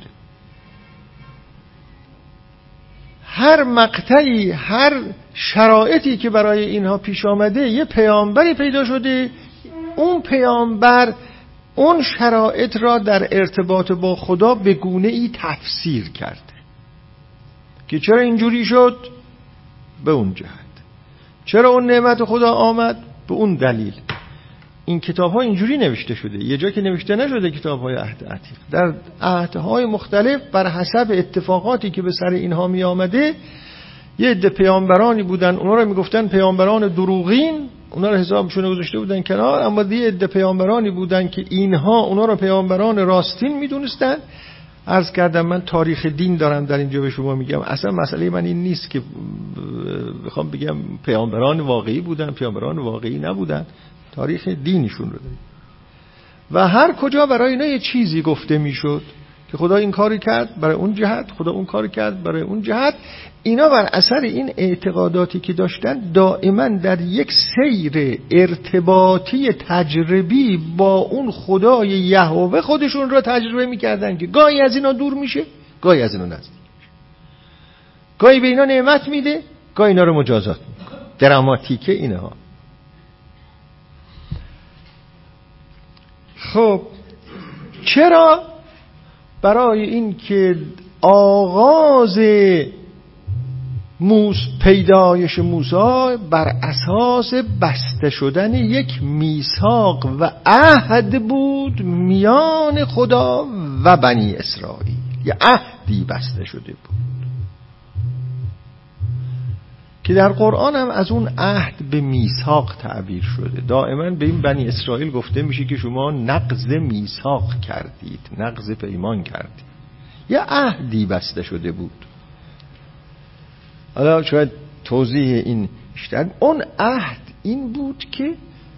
هر مقطعی، هر شرایطی که برای اینها پیش آمده یه پیامبری پیدا شده، اون پیامبر اون شرایط را در ارتباط با خدا به گونه‌ای تفسیر کرده که چرا اینجوری شد به اون جهت، چرا اون نعمت خدا آمد به اون دلیل. این کتاب ها اینجوری نوشته شده، یه جا که نوشته نشده کتاب های عهد عتیق. در عهدهای مختلف بر حسب اتفاقاتی که به سر اینها می آمده یه عده پیامبرانی بودن، اونا رو میگفتن پیامبران دروغین، اونا رو حسابشون گذاشته بودن کنار، اما یه عده پیامبرانی بودن که اینها اونا رو پیامبران راستین میدونستن. عرض کردم من تاریخ دین دارم در اینجا به شما میگم، اصلا مسئله من این نیست که بخوام بگم پیامبران واقعی بودن پیامبران واقعی نبودن، تاریخ دینشون رو داریم و هر کجا برای اینا یه چیزی گفته میشد که خدا این کاری کرد برای اون جهت، خدا اون کاری کرد برای اون جهت. اینا بر اثر این اعتقاداتی که داشتن دائما در یک سیر ارتباطی تجربی با اون خدای یهوه خودشون رو تجربه میکردن که گاهی از اینا دور میشه، گاهی از اینا نزدیک میشه، گاهی به اینا نعمت میده، گاهی اینا رو مجازات میکنه. دراماتیکه اینها. خب چرا؟ برای این که آغاز موس پیدایش موسی بر اساس بسته شدن یک میثاق و عهد بود میان خدا و بنی اسرائیل. یه عهدی بسته شده بود که در قرآن هم از اون عهد به میثاق تعبیر شده. دائما به این بنی اسرائیل گفته میشه که شما نقض میثاق کردید، نقض پیمان کردید. یه عهدی بسته شده بود. حالا شاید توضیح این بیشتر. اون عهد این بود که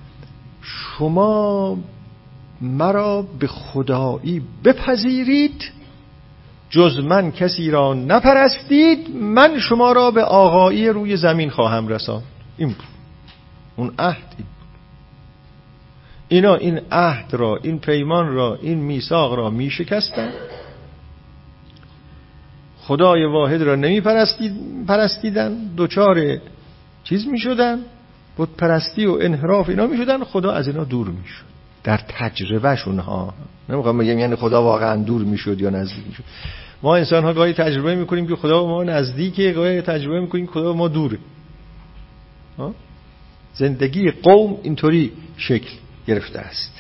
شما مرا به خدایی بپذیرید، جز من کسی را نپرستید، من شما را به آقایی روی زمین خواهم رساند. این بود اون عهد. این بود. اینا این عهد را، این پیمان را، این میثاق را می شکستند، خدای واحد را نمی پرستید پرستیدن، دوچار چیز می شدن، بت پرستی و انحراف اینا می شدن، خدا از اینا دور می شد در تجربه شونها. نمیخوام بگم یعنی خدا واقعا دور می شد یا نزدیک می شد. ما انسان ها گاهی تجربه می کنیم که خدا با ما نزدیکه، گاهی تجربه می کنیم که خدا با ما دوره. زندگی قوم اینطوری شکل گرفته است.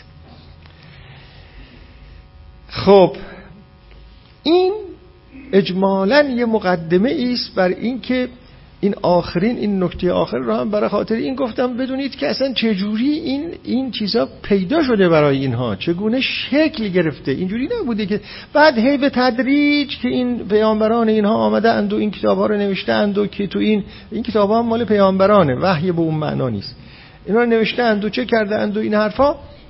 خب این اجمالاً یه مقدمه است بر این که این آخرین این نکته آخر رو هم برای خاطر این گفتم بدونید که اصلا چجوری این این چیزا پیدا شده برای اینها، چگونه شکل گرفته. اینجوری نبوده که بعد هی به تدریج که این پیامبران اینها آمده اند و این کتاب‌ها رو نوشته اند و که تو این این کتاب‌ها هم مال پیامبرانه، وحی به اون معنا نیست، اینا رو نوشته اند و چه کرده اند و این حرفا.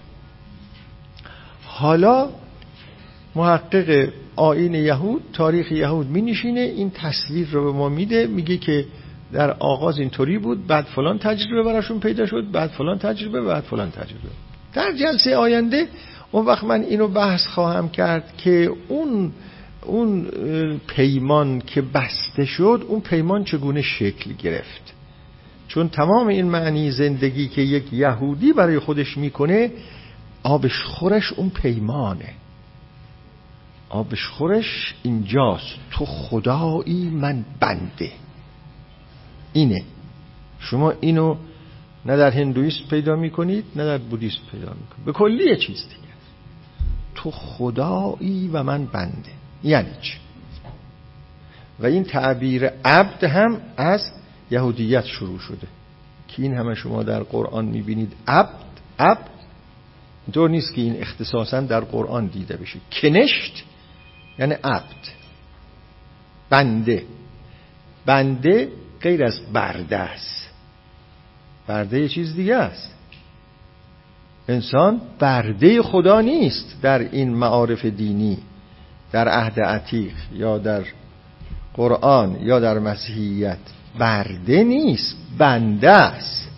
حالا محقق آیین یهود، تاریخ یهود می نشینه این تصویر رو به ما میده، میگه که در آغاز اینطوری بود، بعد فلان تجربه براشون پیدا شد، بعد فلان تجربه، بعد فلان تجربه. در جلسه آینده اون وقت من اینو بحث خواهم کرد که اون اون پیمان که بسته شد، اون پیمان چگونه شکل گرفت. چون تمام این معنی زندگی که یک یهودی برای خودش میکنه، آبش خورش اون پیمانه. آبش خورش اینجاست، تو خدایی من بنده. اینه. شما اینو نه در هندویسم پیدا میکنید نه در بودیسم پیدا میکنید، به کلی یه چیز دیگه. تو خدایی و من بنده یعنی چی؟ و این تعبیر عبد هم از یهودیت شروع شده که این همه شما در قرآن میبینید عبد عبد. اینطور نیست که این اختصاصا در قرآن دیده بشه. کنشت یعنی عبد، بنده. بنده غیر از برده است. برده یه چیز دیگه است. انسان برده خدا نیست در این معارف دینی، در عهد عتیق یا در قرآن یا در مسیحیت. برده نیست، بنده است.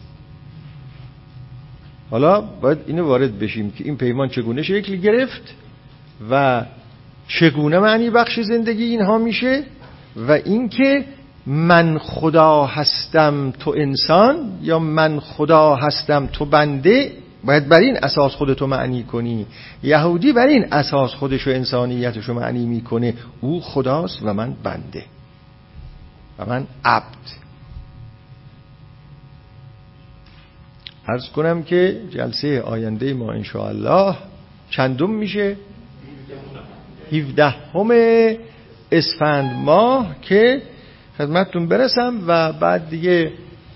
حالا باید اینو وارد بشیم که این پیمان چگونه شکل گرفت و چگونه معنی بخش زندگی اینها میشه، و اینکه من خدا هستم تو انسان یا من خدا هستم تو بنده، باید بر این اساس خودتو معنی کنی. یهودی بر این اساس خودشو انسانیتشو معنی میکنه، او خداست و من بنده و من عبد. عرض کنم که جلسه آینده ما انشاءالله چندم میشه؟ هفدهم اسفند ماه که خدمتتون برسم و بعد دیگه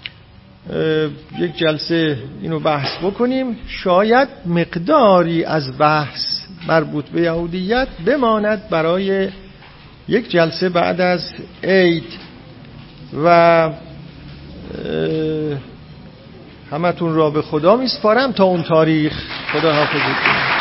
یک جلسه اینو بحث بکنیم. شاید مقداری از بحث مربوط به یهودیت بماند برای یک جلسه بعد از عید و همتون را به خدا میسپارم تا اون تاریخ. خدا حافظتون.